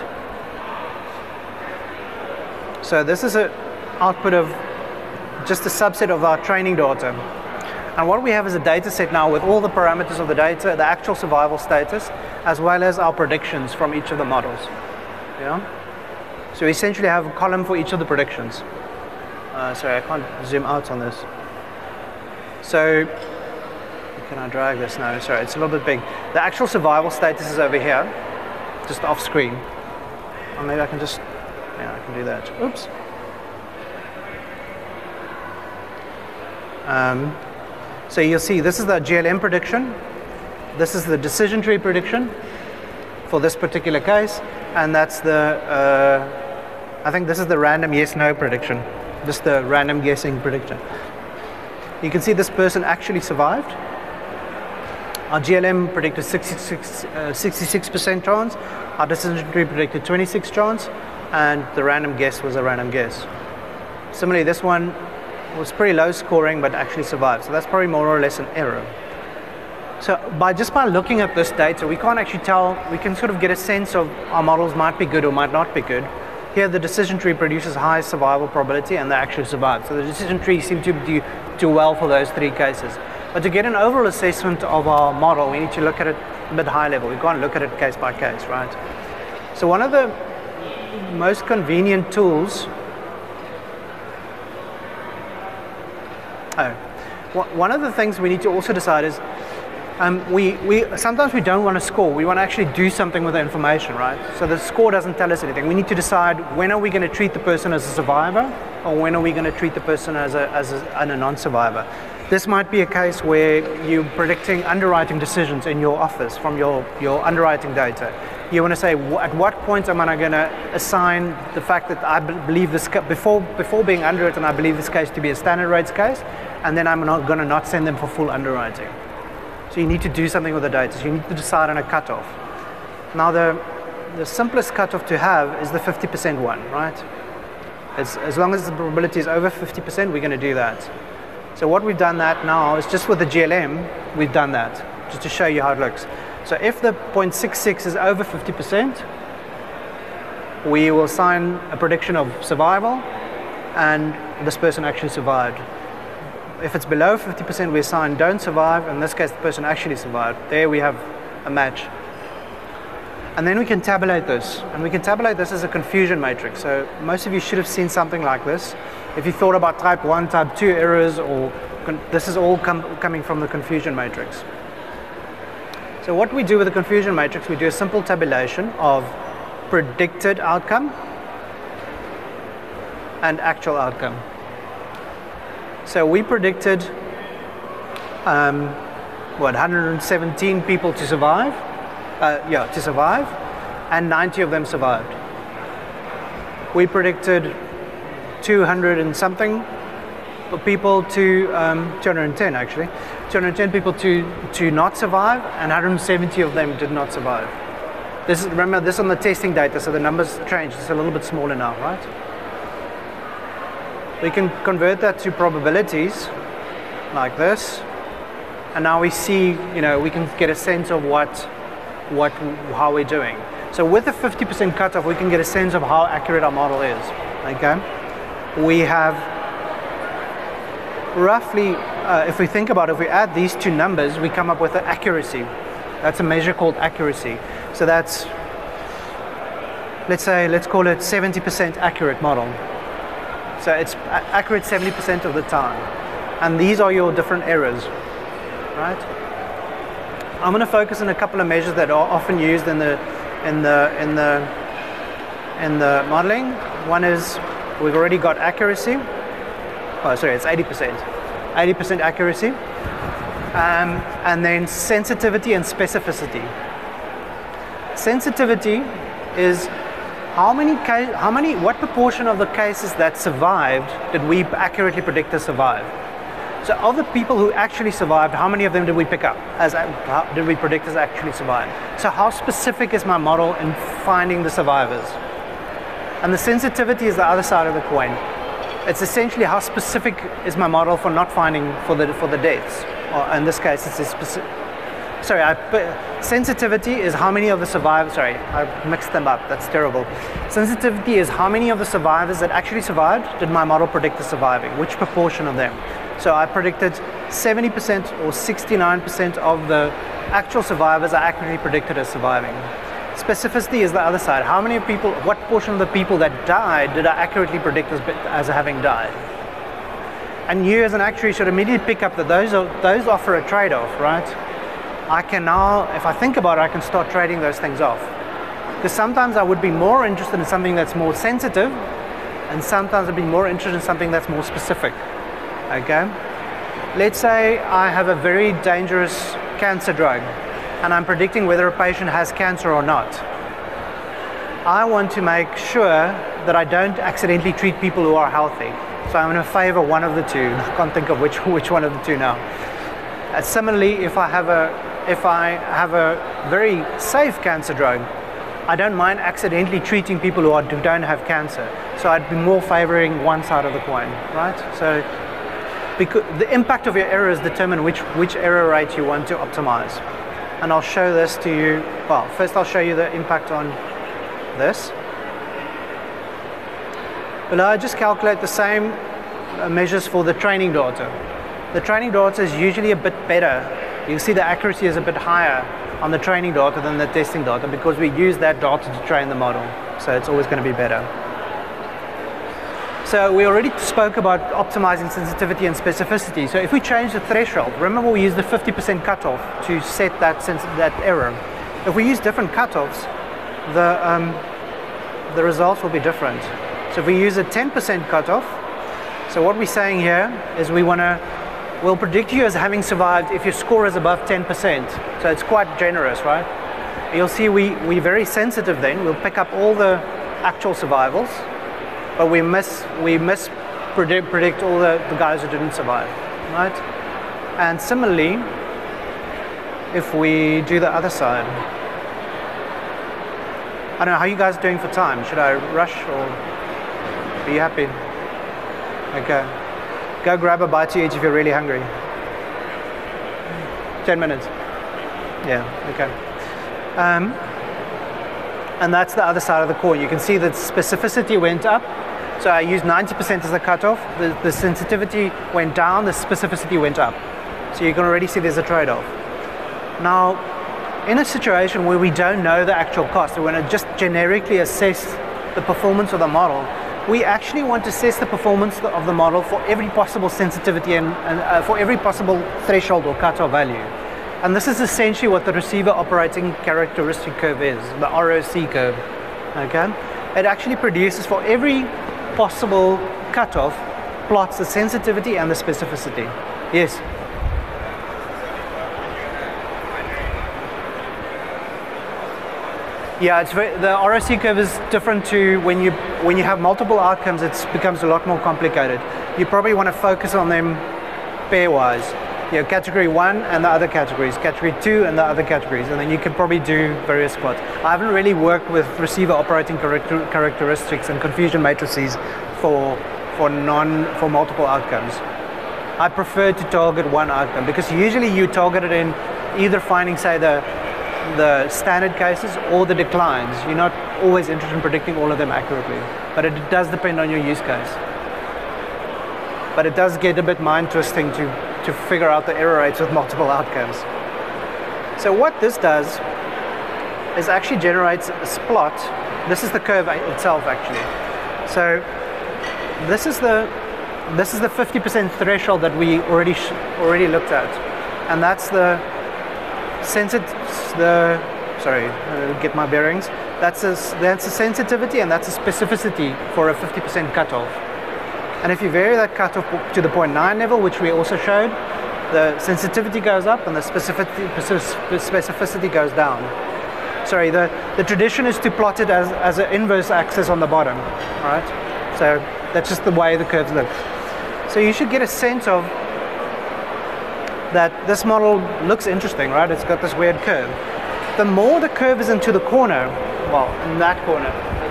Speaker 1: So this is an output of just a subset of our training data. And what we have is a data set now with all the parameters of the data, the actual survival status, as well as our predictions from each of the models. Yeah? So we essentially have a column for each of the predictions. Sorry, I can't zoom out on this. So can I drag this now? Sorry, it's a little bit big. The actual survival status is over here, just off screen. Or maybe I can just, yeah, I can do that. Oops. So you'll see this is the GLM prediction. This is the decision tree prediction for this particular case. And that's the, I think this is the random yes-no prediction. Just the random guessing prediction. You can see this person actually survived. Our GLM predicted 66% chance, our decision tree predicted 26 chance, and the random guess was a random guess. Similarly, this one was pretty low scoring, but actually survived. So that's probably more or less an error. So by looking at this data, we can't actually tell, we can sort of get a sense of our models might be good or might not be good. Here the decision tree produces high survival probability and they actually survived. So the decision tree seemed to do well for those three cases. But to get an overall assessment of our model, we need to look at it a bit high level. We can't look at it case by case, right? So one of the most convenient tools, one of the things we need to also decide is, sometimes we don't want to score. We want to actually do something with the information, right? So the score doesn't tell us anything. We need to decide when are we going to treat the person as a survivor, or when are we going to treat the person as a non-survivor. This might be a case where you're predicting underwriting decisions in your office from your underwriting data. You want to say, at what point am I going to assign the fact that I believe this, before being underwritten, I believe this case to be a standard rates case, and then I'm not going to not send them for full underwriting. So you need to do something with the data. So you need to decide on a cutoff. Now the simplest cutoff to have is the 50% one, right? As long as the probability is over 50%, we're going to do that. So what we've done that now is just with the GLM, we've done that, just to show you how it looks. So if the 0.66 is over 50%, we will assign a prediction of survival, and this person actually survived. If it's below 50%, we assign don't survive. In this case, the person actually survived. There we have a match. And then we can tabulate this. And we can tabulate this as a confusion matrix. So most of you should have seen something like this. If you thought about type 1, type 2 errors, or this is all coming from the confusion matrix. So what we do with the confusion matrix, we do a simple tabulation of predicted outcome and actual outcome. So we predicted 117 people to survive. To survive, and 90 of them survived. We predicted 200 and something people to 210 actually, 210 people to not survive, and 170 of them did not survive. Remember, this on the testing data, so the numbers changed. It's a little bit smaller now, right? We can convert that to probabilities like this, and now we see, we can get a sense of how we're doing. So with the 50% cutoff, we can get a sense of how accurate our model is. Okay, we have roughly, if we think about it, if we add these two numbers, we come up with an accuracy. That's a measure called accuracy. So that's, let's call it 70% accurate model. So it's accurate 70% of the time. And these are your different errors, right? I'm going to focus on a couple of measures that are often used in the modeling. One is, we've already got accuracy. Oh, sorry, it's 80%. 80% accuracy. And then sensitivity and specificity. Sensitivity is what proportion of the cases that survived did we accurately predict to survive? So of the people who actually survived, how many of them did we pick up did we predict as actually survived? So how specific is my model in finding the survivors? And the sensitivity is the other side of the coin. It's essentially how specific is my model for not finding for the deaths. Or in this case, it's a specific. Sensitivity is how many of the survivors. Sorry, I mixed them up. That's terrible. Sensitivity is how many of the survivors that actually survived did my model predict as surviving? Which proportion of them? So I predicted 70% or 69% of the actual survivors are accurately predicted as surviving. Specificity is the other side. How many people, what portion of the people that died did I accurately predict as having died? And you as an actuary should immediately pick up that those offer a trade-off, right? I can now, if I think about it, I can start trading those things off. Because sometimes I would be more interested in something that's more sensitive, and sometimes I'd be more interested in something that's more specific. Okay? Let's say I have a very dangerous cancer drug, and I'm predicting whether a patient has cancer or not. I want to make sure that I don't accidentally treat people who are healthy. So I'm going to favor one of the two. I can't think of which one of the two now. Similarly, if I have a very safe cancer drug, I don't mind accidentally treating people who don't have cancer. So I'd be more favoring one side of the coin, right? So because the impact of your errors determine which error rate you want to optimize. And I'll show this to you. Well, first I'll show you the impact on this. Below, I just calculate the same measures for the training data. The training data is usually a bit better. You see the accuracy is a bit higher on the training data than the testing data because we use that data to train the model. So it's always going to be better. So we already spoke about optimizing sensitivity and specificity. So if we change the threshold, remember we used the 50% cutoff to set that error. If we use different cutoffs, the results will be different. So if we use a 10% cutoff, so what we're saying here is we'll predict you as having survived if your score is above 10%. So it's quite generous, right? You'll see we're very sensitive then. We'll pick up all the actual survivals, but we predict all the guys who didn't survive, right? And similarly, if we do the other side, I don't know, how are you guys doing for time? Should I rush or are you happy? Okay. Go grab a bite to eat if you're really hungry. 10 minutes. Yeah, okay. And that's the other side of the coin. You can see that specificity went up. So I used 90% as the cutoff. The sensitivity went down, the specificity went up. So you can already see there's a trade-off. Now, in a situation where we don't know the actual cost, we want to just generically assess the performance of the model, we actually want to assess the performance of the model for every possible sensitivity and for every possible threshold or cutoff value. And this is essentially what the receiver operating characteristic curve is, the ROC curve. Okay? It actually produces for every possible cutoff, plots the sensitivity and the specificity. Yes? Yeah, the ROC curve is different to when you have multiple outcomes. It becomes a lot more complicated. You probably want to focus on them pairwise. You know, category 1 and the other categories, category 2 and the other categories, and then you can probably do various plots. I haven't really worked with receiver operating characteristics and confusion matrices for multiple outcomes. I prefer to target one outcome because usually you target it in either finding, say, the standard cases or the declines. You're not always interested in predicting all of them accurately, but it does depend on your use case. But it does get a bit mind twisting to figure out the error rates with multiple outcomes. So what this does is actually generates a plot. This is the curve itself actually. So this is the 50% threshold that we already looked at, and that's the get my bearings. That's a sensitivity and that's a specificity for a 50% cutoff. And if you vary that cutoff to the 0.9 level, which we also showed, the sensitivity goes up and the specificity goes down. Sorry, the tradition is to plot it as an inverse axis on the bottom, right? So that's just the way the curves look. So you should get a sense of that this model looks interesting, right? It's got this weird curve. The more the curve is into the corner, well, in that corner,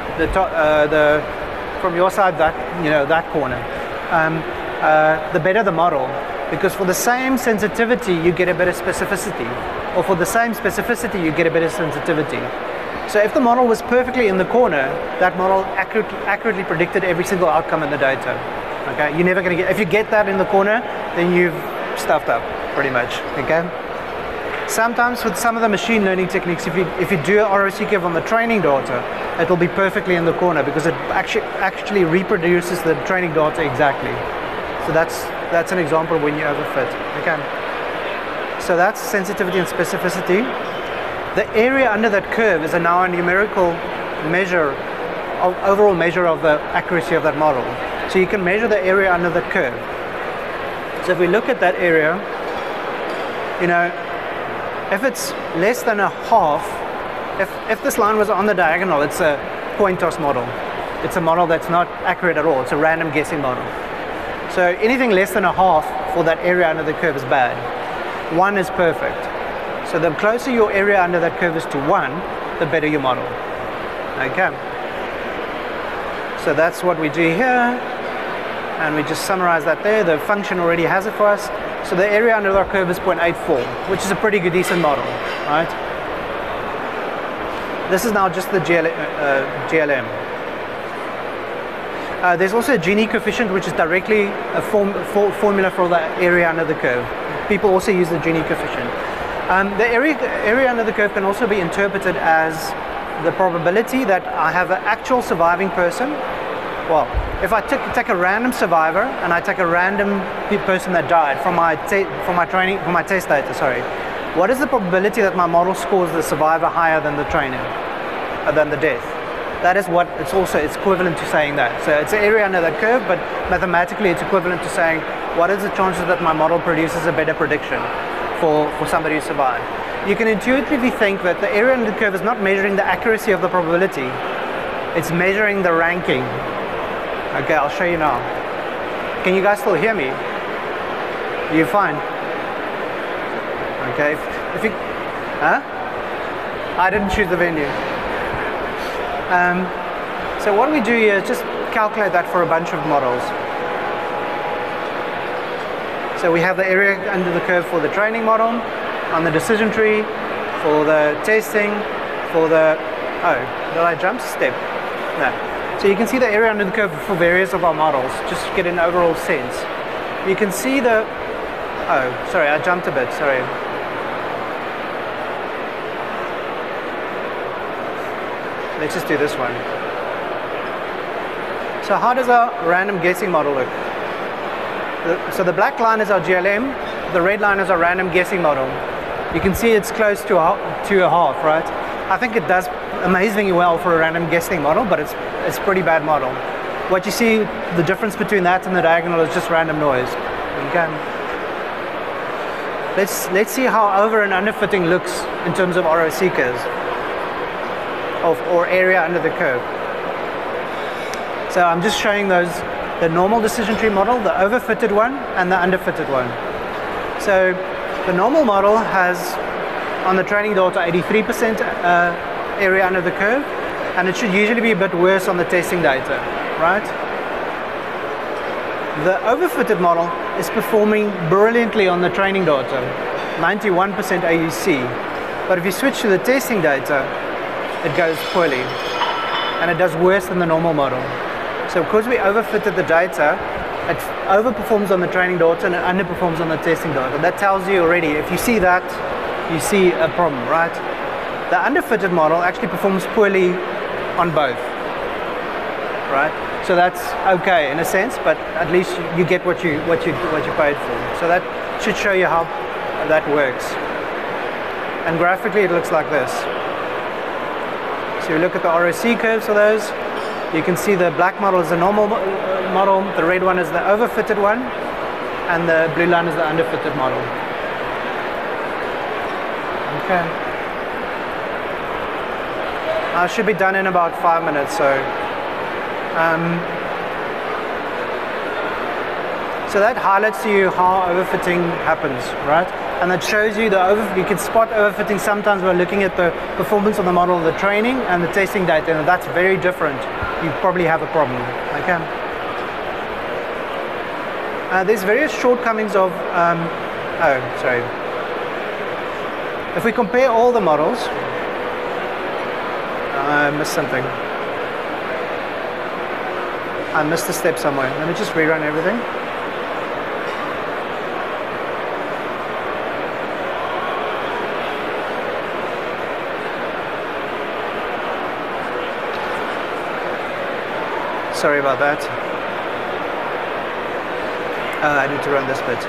Speaker 1: from your side, that corner, the better the model, because for the same sensitivity you get a better specificity, or for the same specificity you get a better sensitivity. So if the model was perfectly in the corner, that model accurately predicted every single outcome in the data. Okay, you're never going to get. If you get that in the corner, then you've stuffed up pretty much. Okay. Sometimes with some of the machine learning techniques, if you do a ROC curve on the training data, it will be perfectly in the corner because it actually reproduces the training data exactly. So that's an example when you overfit. Okay. So that's sensitivity and specificity. The area under that curve is now a numerical measure, overall measure of the accuracy of that model. So you can measure the area under that curve. So if we look at that area, if it's less than a half, if this line was on the diagonal, it's a coin toss model. It's a model that's not accurate at all. It's a random guessing model. So anything less than a half for that area under the curve is bad. 1 is perfect. So the closer your area under that curve is to 1, the better your model. Okay. So that's what we do here. And we just summarize that there. The function already has it for us. So the area under our curve is 0.84, which is a pretty good, decent model, right? This is now just the GLM. There's also a Gini coefficient, which is directly a formula for the area under the curve. People also use the Gini coefficient. The area under the curve can also be interpreted as the probability that I have an actual surviving person. Well, if I take a random survivor and I take a random person that died from my test data, sorry, what is the probability that my model scores the survivor higher than the trainer, than the death? That is what it's equivalent to saying that. So it's an area under that curve, but mathematically it's equivalent to saying what is the chances that my model produces a better prediction for somebody who survived. You can intuitively think that the area under the curve is not measuring the accuracy of the probability, it's measuring the ranking. Okay, I'll show you now. Can you guys still hear me? You're fine? Okay, if you, huh? I didn't choose the venue. So what we do here is just calculate that for a bunch of models. So we have the area under the curve for the training model, on the decision tree, for the testing, for the, did I jump step? No. So you can see the area under the curve for various of our models, just to get an overall sense. You can see the, sorry, I jumped a bit, sorry. Let's just do this one. So how does our random guessing model look? So the black line is our GLM, the red line is our random guessing model. You can see it's close to a half, right? I think it does amazingly well for a random guessing model, but it's a pretty bad model. What you see, the difference between that and the diagonal is just random noise. Okay. Let's see how over and underfitting looks in terms of ROC curves. or area under the curve. So I'm just showing those, the normal decision tree model, the overfitted one, and the underfitted one. So the normal model has, on the training data, 83% area under the curve, and it should usually be a bit worse on the testing data, right? The overfitted model is performing brilliantly on the training data, 91% AUC. But if you switch to the testing data, it goes poorly, and it does worse than the normal model. So because we overfitted the data, it overperforms on the training data and it underperforms on the testing data. That tells you already, if you see that, you see a problem, right? The underfitted model actually performs poorly on both, right? So that's okay in a sense, but at least you get what you paid for. So that should show you how that works. And graphically, it looks like this. So you look at the ROC curves for those. You can see the black model is the normal model, the red one is the overfitted one, and the blue line is the underfitted model. Okay. I should be done in about 5 minutes, so so that highlights to you how overfitting happens, right? And that shows you you can spot overfitting sometimes by looking at the performance of the model, the training and the testing data, and that's very different. You probably have a problem. Okay. There's various shortcomings of. If we compare all the models, I missed something. I missed a step somewhere. Let me just rerun everything. Sorry about that. I need to run this bit.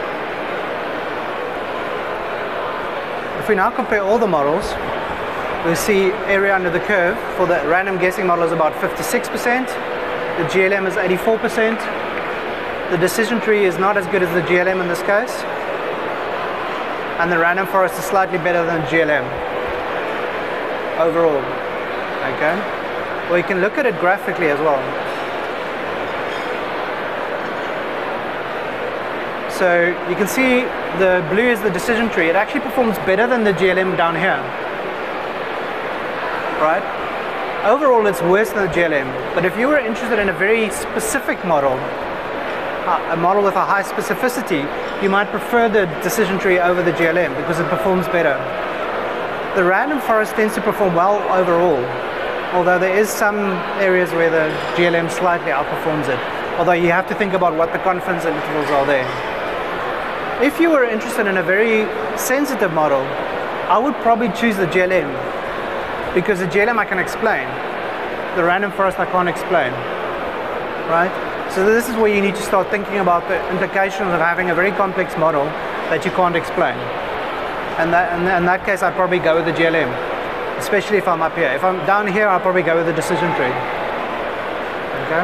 Speaker 1: If we now compare all the models, we see area under the curve for the random guessing model is about 56%, the GLM is 84%, the decision tree is not as good as the GLM in this case, and the random forest is slightly better than GLM overall. Okay. Well, you can look at it graphically as well. So you can see the blue is the decision tree. It actually performs better than the GLM down here, right? Overall, it's worse than the GLM. But if you were interested in a very specific model, a model with a high specificity, you might prefer the decision tree over the GLM because it performs better. The random forest tends to perform well overall, although there is some areas where the GLM slightly outperforms it, although you have to think about what the confidence intervals are there. If you were interested in a very sensitive model, I would probably choose the GLM, because the GLM I can explain, the random forest I can't explain, right? So this is where you need to start thinking about the implications of having a very complex model that you can't explain. And in that case, I'd probably go with the GLM. Especially if I'm up here. If I'm down here, I'll probably go with the decision tree. Okay.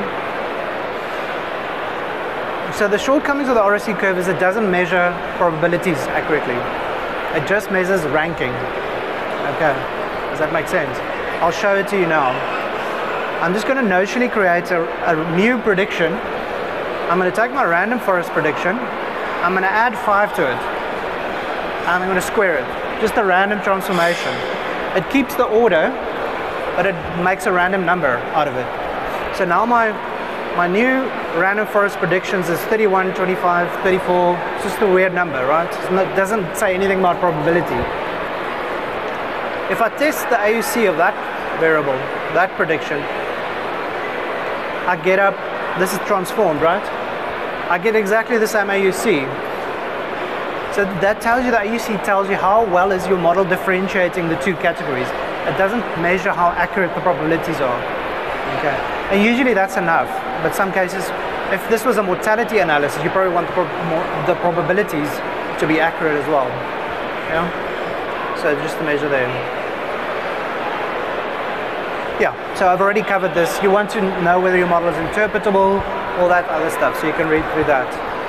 Speaker 1: So the shortcomings of the ROC curve is it doesn't measure probabilities accurately. It just measures ranking. Okay. Does that make sense? I'll show it to you now. I'm just going to notionally create a new prediction. I'm going to take my random forest prediction. I'm going to add 5 to it. And I'm going to square it. Just a random transformation. It keeps the order, but it makes a random number out of it. So now my new random forest predictions is 31, 25, 34. It's just a weird number, right? It doesn't say anything about probability. If I test the AUC of that variable, that prediction, I get up, this is transformed, right? I get exactly the same AUC. So that tells you, the AUC tells you how well is your model differentiating the two categories. It doesn't measure how accurate the probabilities are. Okay. And usually that's enough. But some cases, if this was a mortality analysis, you probably want the probabilities to be accurate as well. Yeah. So just to measure there. Yeah. So I've already covered this. You want to know whether your model is interpretable, all that other stuff. So you can read through that.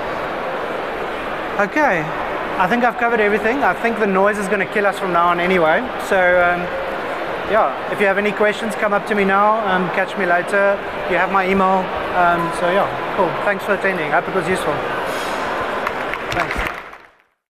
Speaker 1: Okay. I think I've covered everything. I think the noise is going to kill us from now on anyway. So yeah, if you have any questions, come up to me now. Catch me later. You have my email. So yeah, cool. Thanks for attending. I hope it was useful. Thanks.